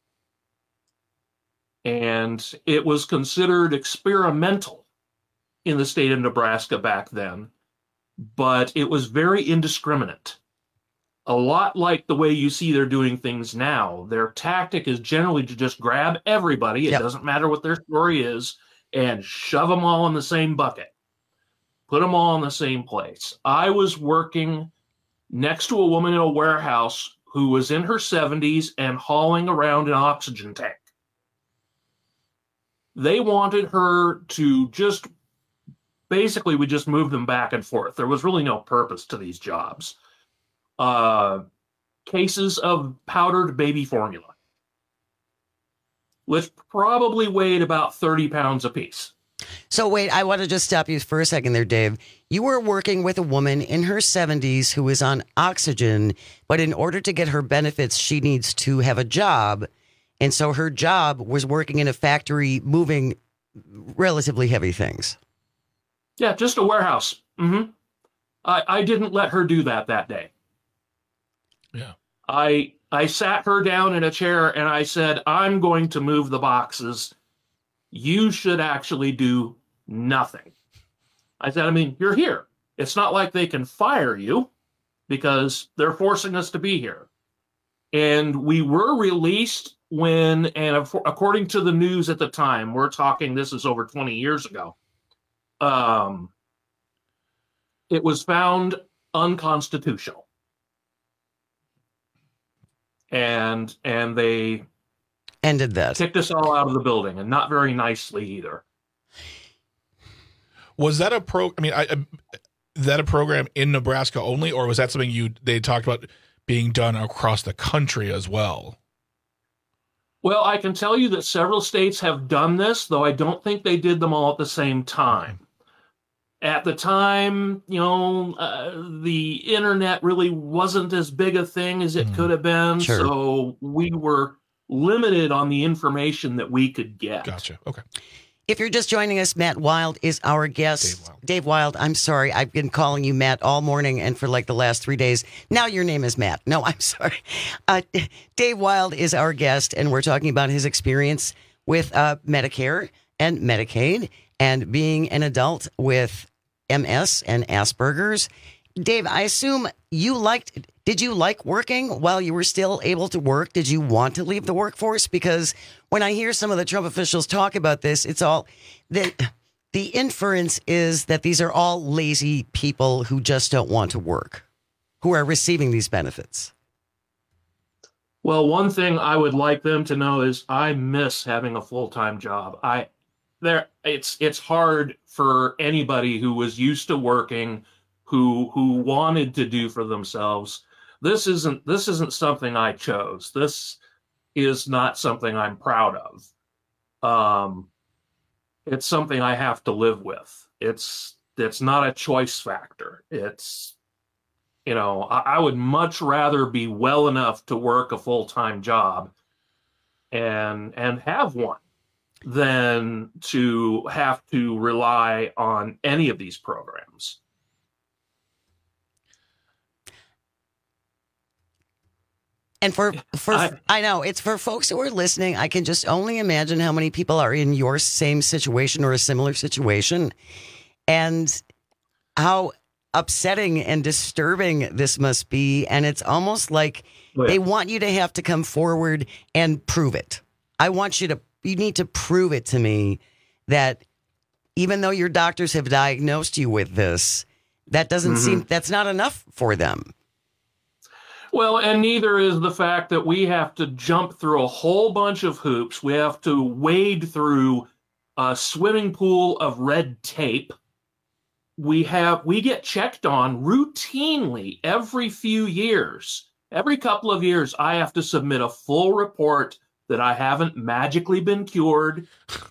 Speaker 8: And it was considered experimental in the state of Nebraska back then, but it was very indiscriminate. A lot like the way you see they're doing things now. Their tactic is generally to just grab everybody, it doesn't matter what their story is, and shove them all in the same bucket. put them all in the same place. I was working next to a woman in a warehouse who was in her 70s and hauling around an oxygen tank. They wanted her to just, basically, we just moved them back and forth. There was really no purpose to these jobs. Cases of powdered baby formula, which probably weighed about 30 pounds apiece.
Speaker 19: So wait, I want to just stop you for a second there, Dave. You were working with a woman in her 70s who is on oxygen, but in order to get her benefits, she needs to have a job. And so her job was working in a factory moving relatively heavy things.
Speaker 8: Yeah, just a warehouse. Mm-hmm. I didn't let her do that day.
Speaker 20: Yeah.
Speaker 8: I sat her down in a chair and I said, I'm going to move the boxes. You should actually do nothing. I said, I mean, you're here. It's not like they can fire you because they're forcing us to be here. And we were released when, and according to the news at the time, we're talking, this is over 20 years ago, it was found unconstitutional. And they
Speaker 19: ended that.
Speaker 8: Kicked us all out of the building, and not very nicely either.
Speaker 20: Was that a that a program in Nebraska only, or was that something they talked about being done across the country as well?
Speaker 8: Well, I can tell you that several states have done this, though I don't think they did them all at the same time. At the time, the internet really wasn't as big a thing as it could have been.
Speaker 19: Sure.
Speaker 8: So we were limited on the information that we could get.
Speaker 20: Gotcha. Okay.
Speaker 19: If you're just joining us, Matt Wild is our guest. Dave Wild, I'm sorry. I've been calling you Matt all morning and for like the last 3 days. Now your name is Matt. No, I'm sorry. Dave Wild is our guest, and we're talking about his experience with Medicare and Medicaid and being an adult with MS and Asperger's. Dave, I assume did you like working while you were still able to work? Did you want to leave the workforce? Because when I hear some of the Trump officials talk about this, it's all the inference is that these are all lazy people who just don't want to work, who are receiving these benefits.
Speaker 8: Well, one thing I would like them to know is I miss having a full-time job. It's hard for anybody who was used to working, who wanted to do for themselves. This isn't something I chose. This is not something I'm proud of. It's something I have to live with. It's not a choice factor. It's, I would much rather be well enough to work a full-time job and have one than to have to rely on any of these programs.
Speaker 19: And I know it's for folks who are listening. I can just only imagine how many people are in your same situation or a similar situation, and how upsetting and disturbing this must be. And it's almost like they want you to have to come forward and prove it. You need to prove it to me that even though your doctors have diagnosed you with this, that doesn't seem, that's not enough for them.
Speaker 8: Well, and neither is the fact that we have to jump through a whole bunch of hoops. We have to wade through a swimming pool of red tape. We get checked on routinely every few years. Every couple of years, I have to submit a full report that I haven't magically been cured.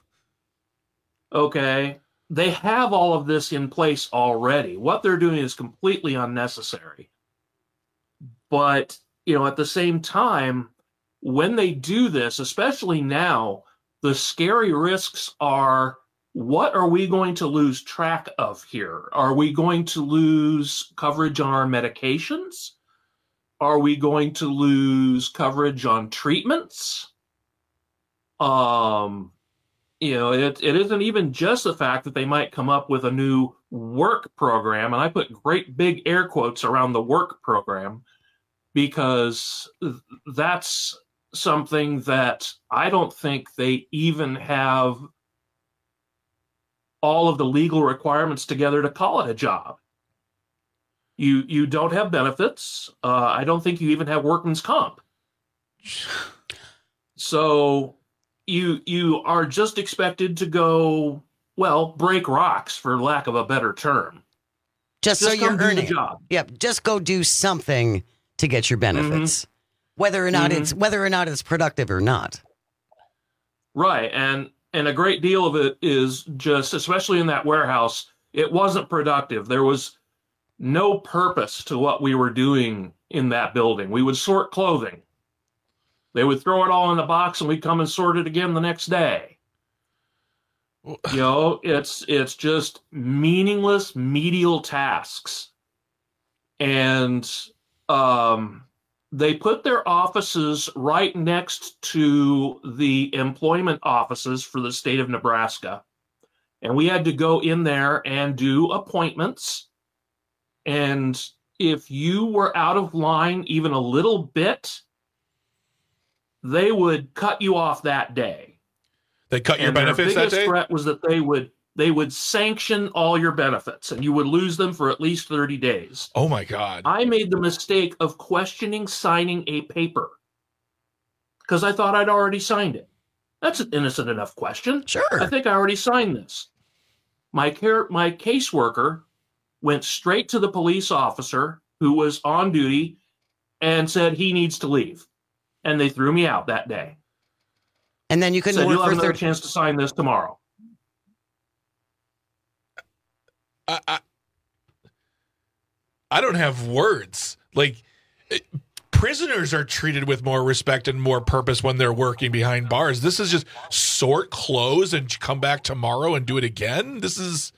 Speaker 8: Okay. They have all of this in place already. What they're doing is completely unnecessary. But, at the same time, when they do this, especially now, the scary risks are, what are we going to lose track of here? Are we going to lose coverage on our medications? Are we going to lose coverage on treatments? It isn't even just the fact that they might come up with a new work program, and I put great big air quotes around the work program, because that's something that I don't think they even have all of the legal requirements together to call it a job. You don't have benefits. I don't think you even have workman's comp. So you are just expected to go, well, break rocks, for lack of a better term.
Speaker 19: Just so you're
Speaker 8: go do the
Speaker 19: earning.
Speaker 8: job.
Speaker 19: Yep. Just go do something to get your benefits, whether or not it's productive or not.
Speaker 8: Right, and a great deal of it is just, especially in that warehouse, it wasn't productive. There was no purpose to what we were doing in that building. We would sort clothing. They would throw it all in the box, and we'd come and sort it again the next day. You know, it's just meaningless medial tasks. And they put their offices right next to the employment offices for the state of Nebraska. And we had to go in there and do appointments. And if you were out of line even a little bit, they would cut you off that day.
Speaker 20: They cut your benefits that day?
Speaker 8: Their biggest threat was that they would sanction all your benefits, and you would lose them for at least 30 days.
Speaker 20: Oh, my God.
Speaker 8: I made the mistake of questioning signing a paper because I thought I'd already signed it. That's an innocent enough question.
Speaker 19: Sure.
Speaker 8: I think I already signed this. My caseworker went straight to the police officer who was on duty and said he needs to leave. And they threw me out that day.
Speaker 19: And then you couldn't
Speaker 8: said,
Speaker 19: work
Speaker 8: you'll have
Speaker 19: for
Speaker 8: another chance to sign this tomorrow.
Speaker 20: I don't have words. Like, prisoners are treated with more respect and more purpose when they're working behind bars. This is just sort clothes and come back tomorrow and do it again. This is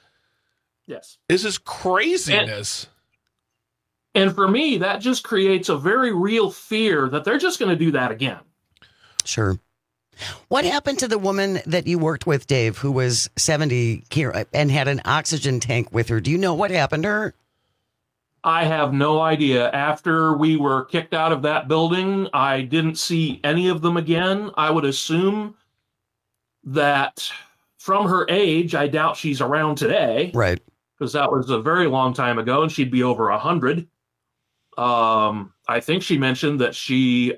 Speaker 20: craziness.
Speaker 8: And for me, that just creates a very real fear that they're just going to do that again.
Speaker 19: Sure. What happened to the woman that you worked with, Dave, who was 70 and had an oxygen tank with her? Do you know what happened to her?
Speaker 8: I have no idea. After we were kicked out of that building, I didn't see any of them again. I would assume that from her age, I doubt she's around today.
Speaker 19: Right.
Speaker 8: Because that was a very long time ago, and she'd be over 100. I think she mentioned that she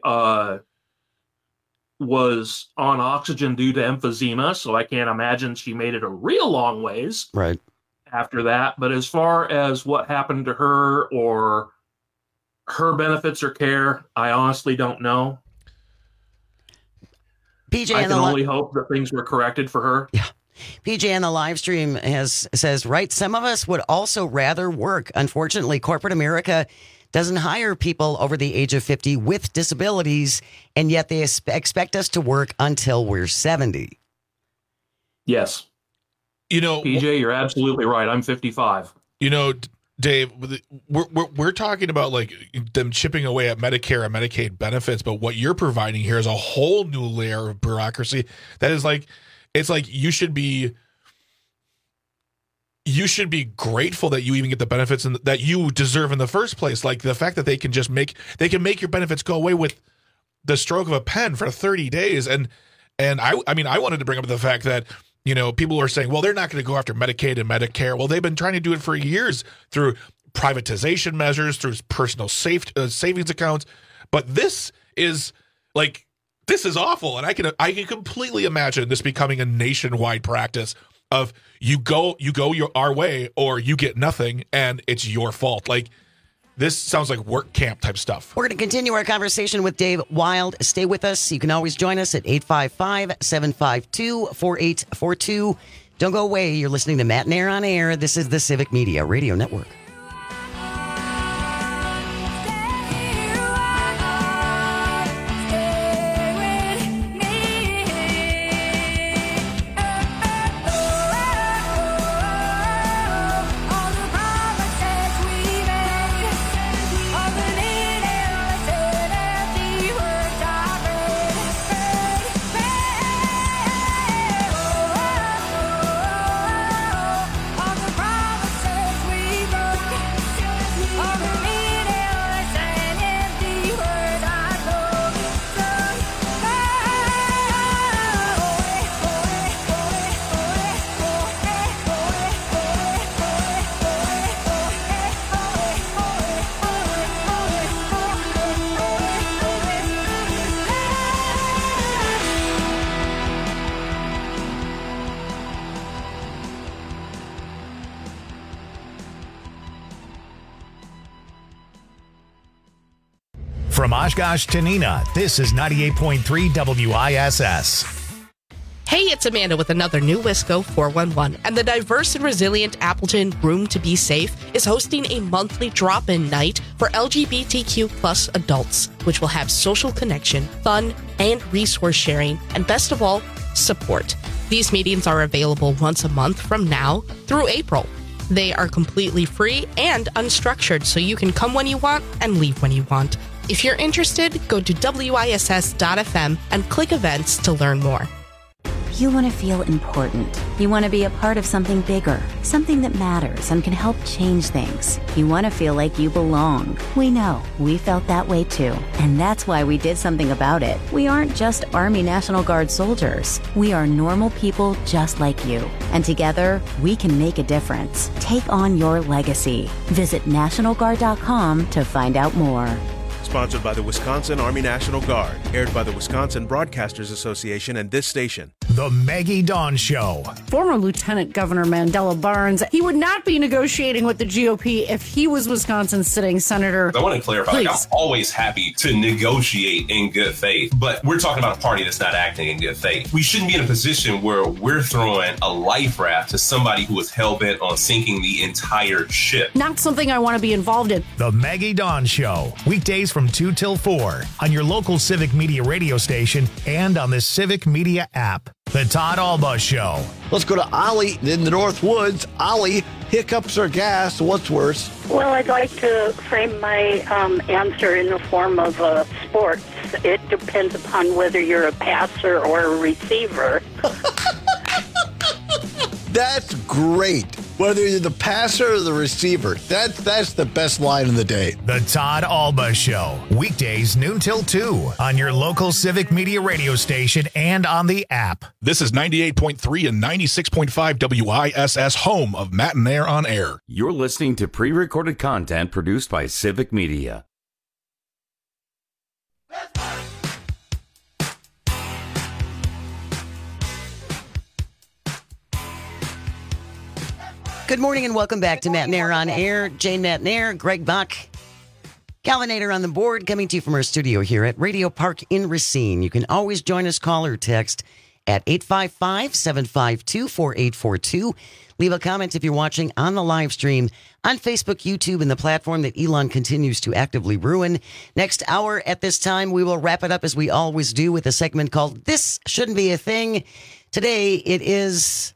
Speaker 8: was on oxygen due to emphysema, so I can't imagine she made it a real long ways.
Speaker 19: Right.
Speaker 8: After that. But as far as what happened to her or her benefits or care, I honestly don't know.
Speaker 19: PJ,
Speaker 8: I can only hope that things were corrected for her.
Speaker 19: Yeah. PJ on the live stream says, right, some of us would also rather work. Unfortunately, corporate America doesn't hire people over the age of 50 with disabilities, and yet they expect us to work until we're 70.
Speaker 8: Yes.
Speaker 20: You know,
Speaker 8: PJ, you're absolutely right. I'm 55.
Speaker 20: You know, Dave, we're talking about like them chipping away at Medicare and Medicaid benefits, but what you're providing here is a whole new layer of bureaucracy that is like, it's like you should be grateful that you even get the benefits that you deserve in the first place. Like the fact that they can make your benefits go away with the stroke of a pen for 30 days. And I mean, I wanted to bring up the fact that, you know, people are saying, well, they're not going to go after Medicaid and Medicare. Well, they've been trying to do it for years through privatization measures, through personal savings accounts. But this is awful. And I can completely imagine this becoming a nationwide practice of you go our way or you get nothing and it's your fault. Like, this sounds like work camp type stuff.
Speaker 19: We're going to continue our conversation with Dave Wild. Stay with us. You can always join us at 855-752-4842. Don't go away. You're listening to Matt and Air on Air. This is the Civic Media Radio Network.
Speaker 1: From Oshkosh to Neenah, this is 98.3 WISS.
Speaker 3: Hey, it's Amanda with another new Wisco 411, and the diverse and resilient Appleton Room to Be Safe is hosting a monthly drop-in night for LGBTQ plus adults, which will have social connection, fun, and resource sharing, and best of all, support. These meetings are available once a month from now through April. They are completely free and unstructured, so you can come when you want and leave when you want. If you're interested, go to WISS.FM and click events to learn more.
Speaker 9: You want to feel important. You want to be a part of something bigger, something that matters and can help change things. You want to feel like you belong. We know. We felt that way too. And that's why we did something about it. We aren't just Army National Guard soldiers. We are normal people just like you. And together, we can make a difference. Take on your legacy. Visit NationalGuard.com to find out more.
Speaker 10: Sponsored by the Wisconsin Army National Guard. Aired by the Wisconsin Broadcasters Association and this station.
Speaker 1: The Maggie Dawn Show.
Speaker 16: Former Lieutenant Governor Mandela Barnes, he would not be negotiating with the GOP if he was Wisconsin's sitting senator.
Speaker 21: I want to clarify,
Speaker 16: Please.
Speaker 21: I'm always happy to negotiate in good faith, but we're talking about a party that's not acting in good faith. We shouldn't be in a position where we're throwing a life raft to somebody who is hell-bent on sinking the entire ship.
Speaker 16: Not something I want to be involved in.
Speaker 1: The Maggie Dawn Show. Weekdays from 2 till 4 on your local Civic Media radio station and on the Civic Media app. The Todd Alba Show.
Speaker 17: Let's go to Ollie in the North Woods. Ollie, hiccups or gas? What's worse?
Speaker 26: Well, I'd like to frame my answer in the form of sports. It depends upon whether you're a passer or a receiver.
Speaker 17: That's great. Whether you're the passer or the receiver, that's the best line of the day.
Speaker 1: The Todd Alba Show. Weekdays noon till 2 on your local Civic Media radio station and on the app.
Speaker 20: This is 98.3 and 96.5 WISS, home of Matt and Air on Air.
Speaker 18: You're listening to pre-recorded content produced by Civic Media.
Speaker 19: Good morning and welcome back to Matt Nair on Air. Jane Matt Nair, Greg Buck, Calvinator on the board, coming to you from our studio here at Radio Park in Racine. You can always join us, call or text at 855-752-4842. Leave a comment if you're watching on the live stream on Facebook, YouTube, and the platform that Elon continues to actively ruin. Next hour at this time, we will wrap it up as we always do with a segment called This Shouldn't Be a Thing. Today it is...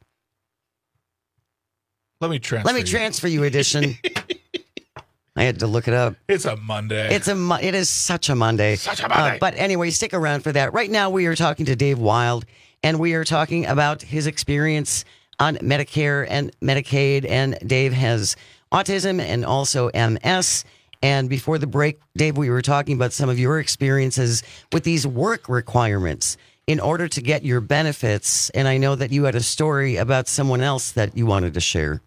Speaker 20: Let me transfer
Speaker 19: you edition. I had to look it up.
Speaker 20: It's a Monday.
Speaker 19: It is such a Monday. But anyway, stick around for that. Right now, we are talking to Dave Wild, and we are talking about his experience on Medicare and Medicaid. And Dave has autism and also MS. And before the break, Dave, we were talking about some of your experiences with these work requirements in order to get your benefits. And I know that you had a story about someone else that you wanted to share.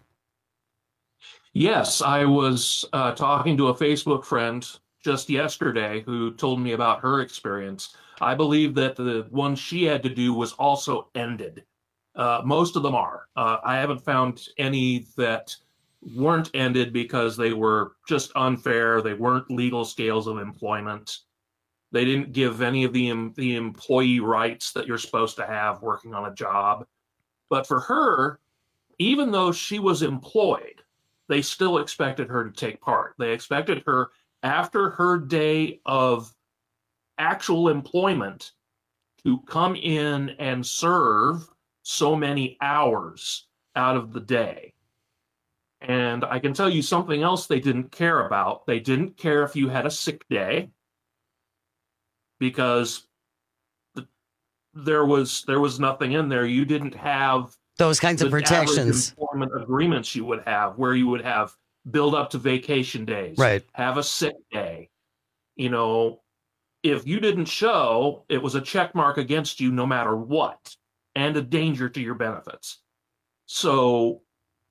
Speaker 8: Yes, I was talking to a Facebook friend just yesterday who told me about her experience. I believe that the one she had to do was also ended. Most of them are. I haven't found any that weren't ended because they were just unfair. They weren't legal scales of employment. They didn't give any of the employee rights that you're supposed to have working on a job. But for her, even though she was employed, they still expected her to take part. They expected her, after her day of actual employment, to come in and serve so many hours out of the day. And I can tell you something else they didn't care about. They didn't care if you had a sick day, because there was nothing in there. You didn't have
Speaker 19: those kinds of protections,
Speaker 8: employment agreements you would have, where you would have build up to vacation days,
Speaker 19: right?
Speaker 8: Have a sick day. You know, if you didn't show, it was a check mark against you no matter what, and a danger to your benefits. So,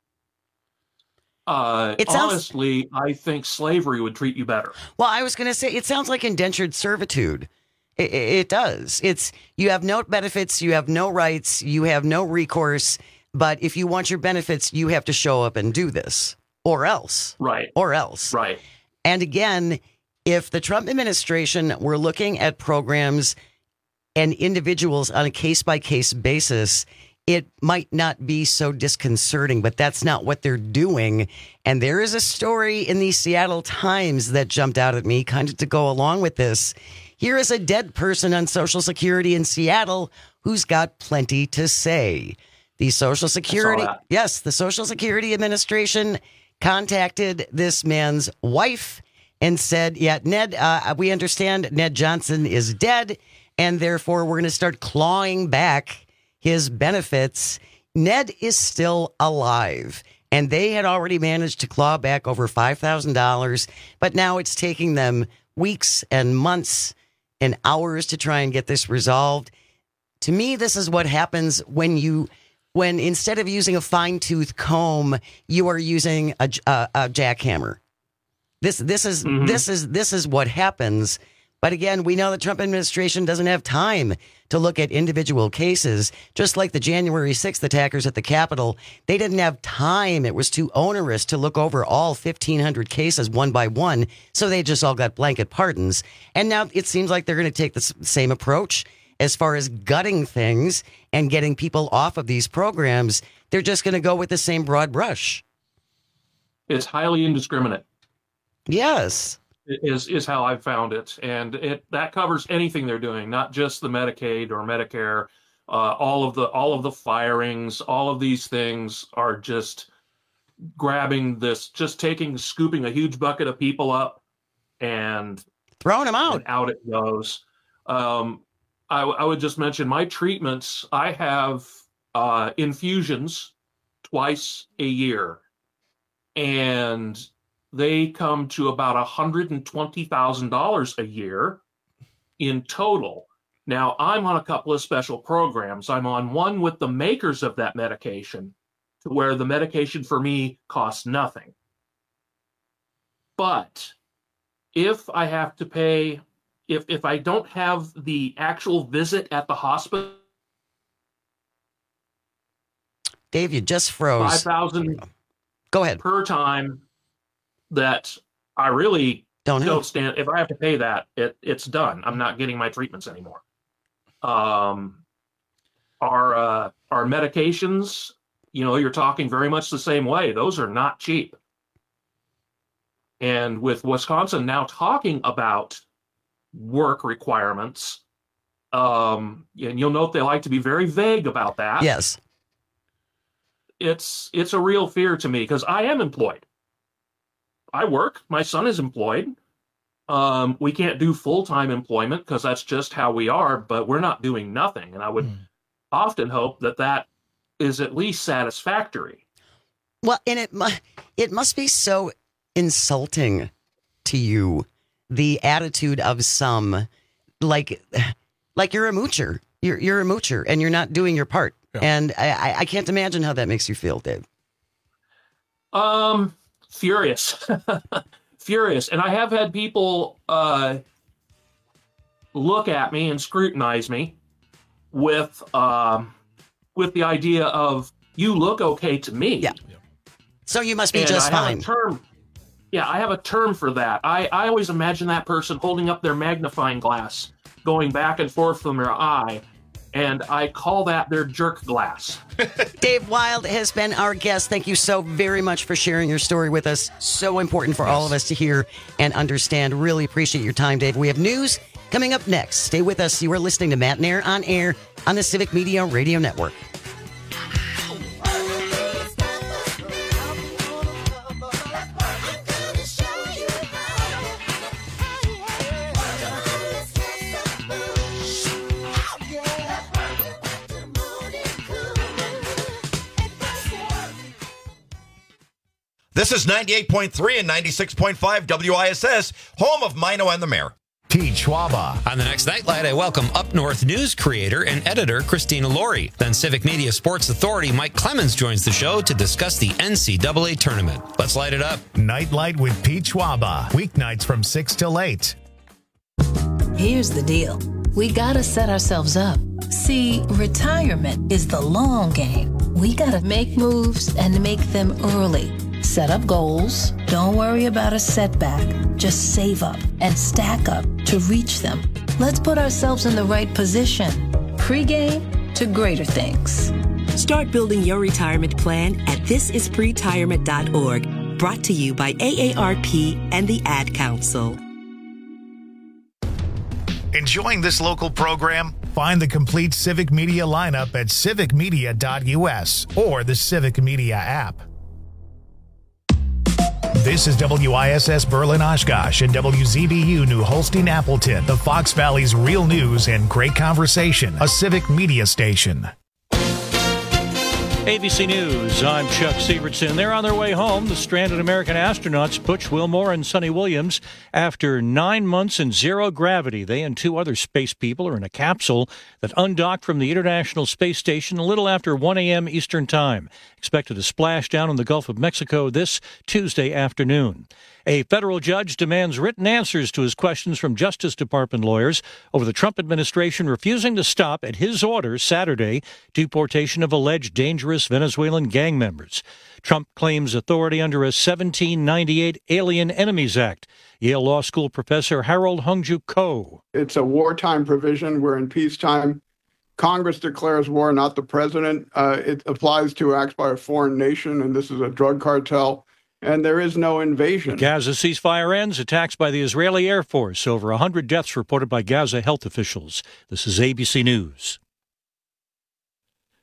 Speaker 8: honestly, I think slavery would treat you better.
Speaker 19: Well, I was going to say, it sounds like indentured servitude. It does. You have no benefits, you have no rights, you have no recourse. But if you want your benefits, you have to show up and do this, or else.
Speaker 8: Right.
Speaker 19: Or else.
Speaker 8: Right.
Speaker 19: And again, If the Trump administration were looking at programs and individuals on a case-by-case basis, it might not be so disconcerting, but that's not what they're doing. And there is a story in the Seattle Times that jumped out at me kind of to go along with this. Here is a dead person on Social Security in Seattle who's got plenty to say. The Social Security Administration contacted this man's wife and said, yeah, Ned, we understand Ned Johnson is dead, and therefore we're going to start clawing back his benefits. Ned is still alive, and they had already managed to claw back over $5,000, but now it's taking them weeks and months and hours to try and get this resolved. To me, this is what happens when instead of using a fine-tooth comb, you are using a jackhammer. This is what happens. But again, we know the Trump administration doesn't have time to look at individual cases. Just like the January 6th attackers at the Capitol, they didn't have time. It was too onerous to look over all 1,500 cases one by one. So they just all got blanket pardons. And now it seems like they're going to take the same approach as far as gutting things and getting people off of these programs. They're just going to go with the same broad brush.
Speaker 8: It's highly indiscriminate.
Speaker 19: Yes.
Speaker 8: Is how I've found it. And that covers anything they're doing, not just the Medicaid or Medicare. All of the firings, all of these things are just scooping a huge bucket of people up and
Speaker 19: throwing them out.
Speaker 8: And out it goes. I would just mention my treatments. I have infusions twice a year, and they come to about $120,000 a year in total. Now, I'm on a couple of special programs. I'm on one with the makers of that medication, to where the medication for me costs nothing. But if I have to pay, if I don't have the actual visit at the hospital,
Speaker 19: Dave, you just froze.
Speaker 8: $5,000.
Speaker 19: Go ahead.
Speaker 8: Per time that I really don't stand. If I have to pay that, it's done. I'm not getting my treatments anymore. Our medications, you're talking very much the same way. Those are not cheap. And with Wisconsin now talking about work requirements, and you'll note they like to be very vague about that.
Speaker 19: Yes.
Speaker 8: It's a real fear to me because I am employed. I work. My son is employed. We can't do full-time employment because that's just how we are, but we're not doing nothing. And I would often hope that is at least satisfactory.
Speaker 19: Well, and it must be so insulting to you, the attitude of some, like you're a moocher. You're a moocher and you're not doing your part. Yeah. And I can't imagine how that makes you feel, Dave.
Speaker 8: Furious. Furious. And I have had people look at me and scrutinize me with the idea of, you look okay to me.
Speaker 19: Yeah. So you must be just fine.
Speaker 8: I have a term for that. I always imagine that person holding up their magnifying glass, going back and forth from their eye, and I call that their jerk glass.
Speaker 19: Dave Wild has been our guest. Thank you so very much for sharing your story with us. So important for all of us to hear and understand. Really appreciate your time, Dave. We have news coming up next. Stay with us. You are listening to Matt Nair on air on the Civic Media Radio Network.
Speaker 2: This is 98.3 and 96.5 WISS, home of Mino and the Mayor.
Speaker 1: Pete Schwaba.
Speaker 14: On the next Nightlight, I welcome Up North news creator and editor Christina Laurie. Then Civic Media Sports Authority Mike Clemens joins the show to discuss the NCAA tournament. Let's light it up.
Speaker 1: Nightlight with Pete Schwaba. Weeknights from 6 till 8.
Speaker 5: Here's the deal. We gotta set ourselves up. See, retirement is the long game. We gotta make moves and make them early. Set up goals. Don't worry about a setback. Just save up and stack up to reach them. Let's put ourselves in the right position. Pre-game to greater things.
Speaker 4: Start building your retirement plan at thisispretirement.org. Brought to you by AARP and the Ad Council.
Speaker 1: Enjoying this local program? Find the complete Civic Media lineup at civicmedia.us or the Civic Media app. This is WISS Berlin Oshkosh and WZBU New Holstein Appleton, the Fox Valley's real news and great conversation, a Civic Media station.
Speaker 6: ABC News, I'm Chuck Sievertson. They're on their way home, the stranded American astronauts Butch Wilmore and Sonny Williams. After 9 months in zero gravity, they and two other space people are in a capsule that undocked from the International Space Station a little after 1 a.m. Eastern Time. Expected to splash down in the Gulf of Mexico this Tuesday afternoon. A federal judge demands written answers to his questions from Justice Department lawyers over the Trump administration refusing to stop, at his order Saturday, deportation of alleged dangerous Venezuelan gang members. Trump claims authority under a 1798 Alien Enemies Act. Yale Law School professor Harold Hungju Ko.
Speaker 7: It's a wartime provision. We're in peacetime. Congress declares war, not the president. It applies to acts by a foreign nation, and this is a drug cartel. And there is no invasion.
Speaker 6: The Gaza ceasefire ends. Attacks by the Israeli Air Force. Over 100 deaths reported by Gaza health officials. This is ABC News.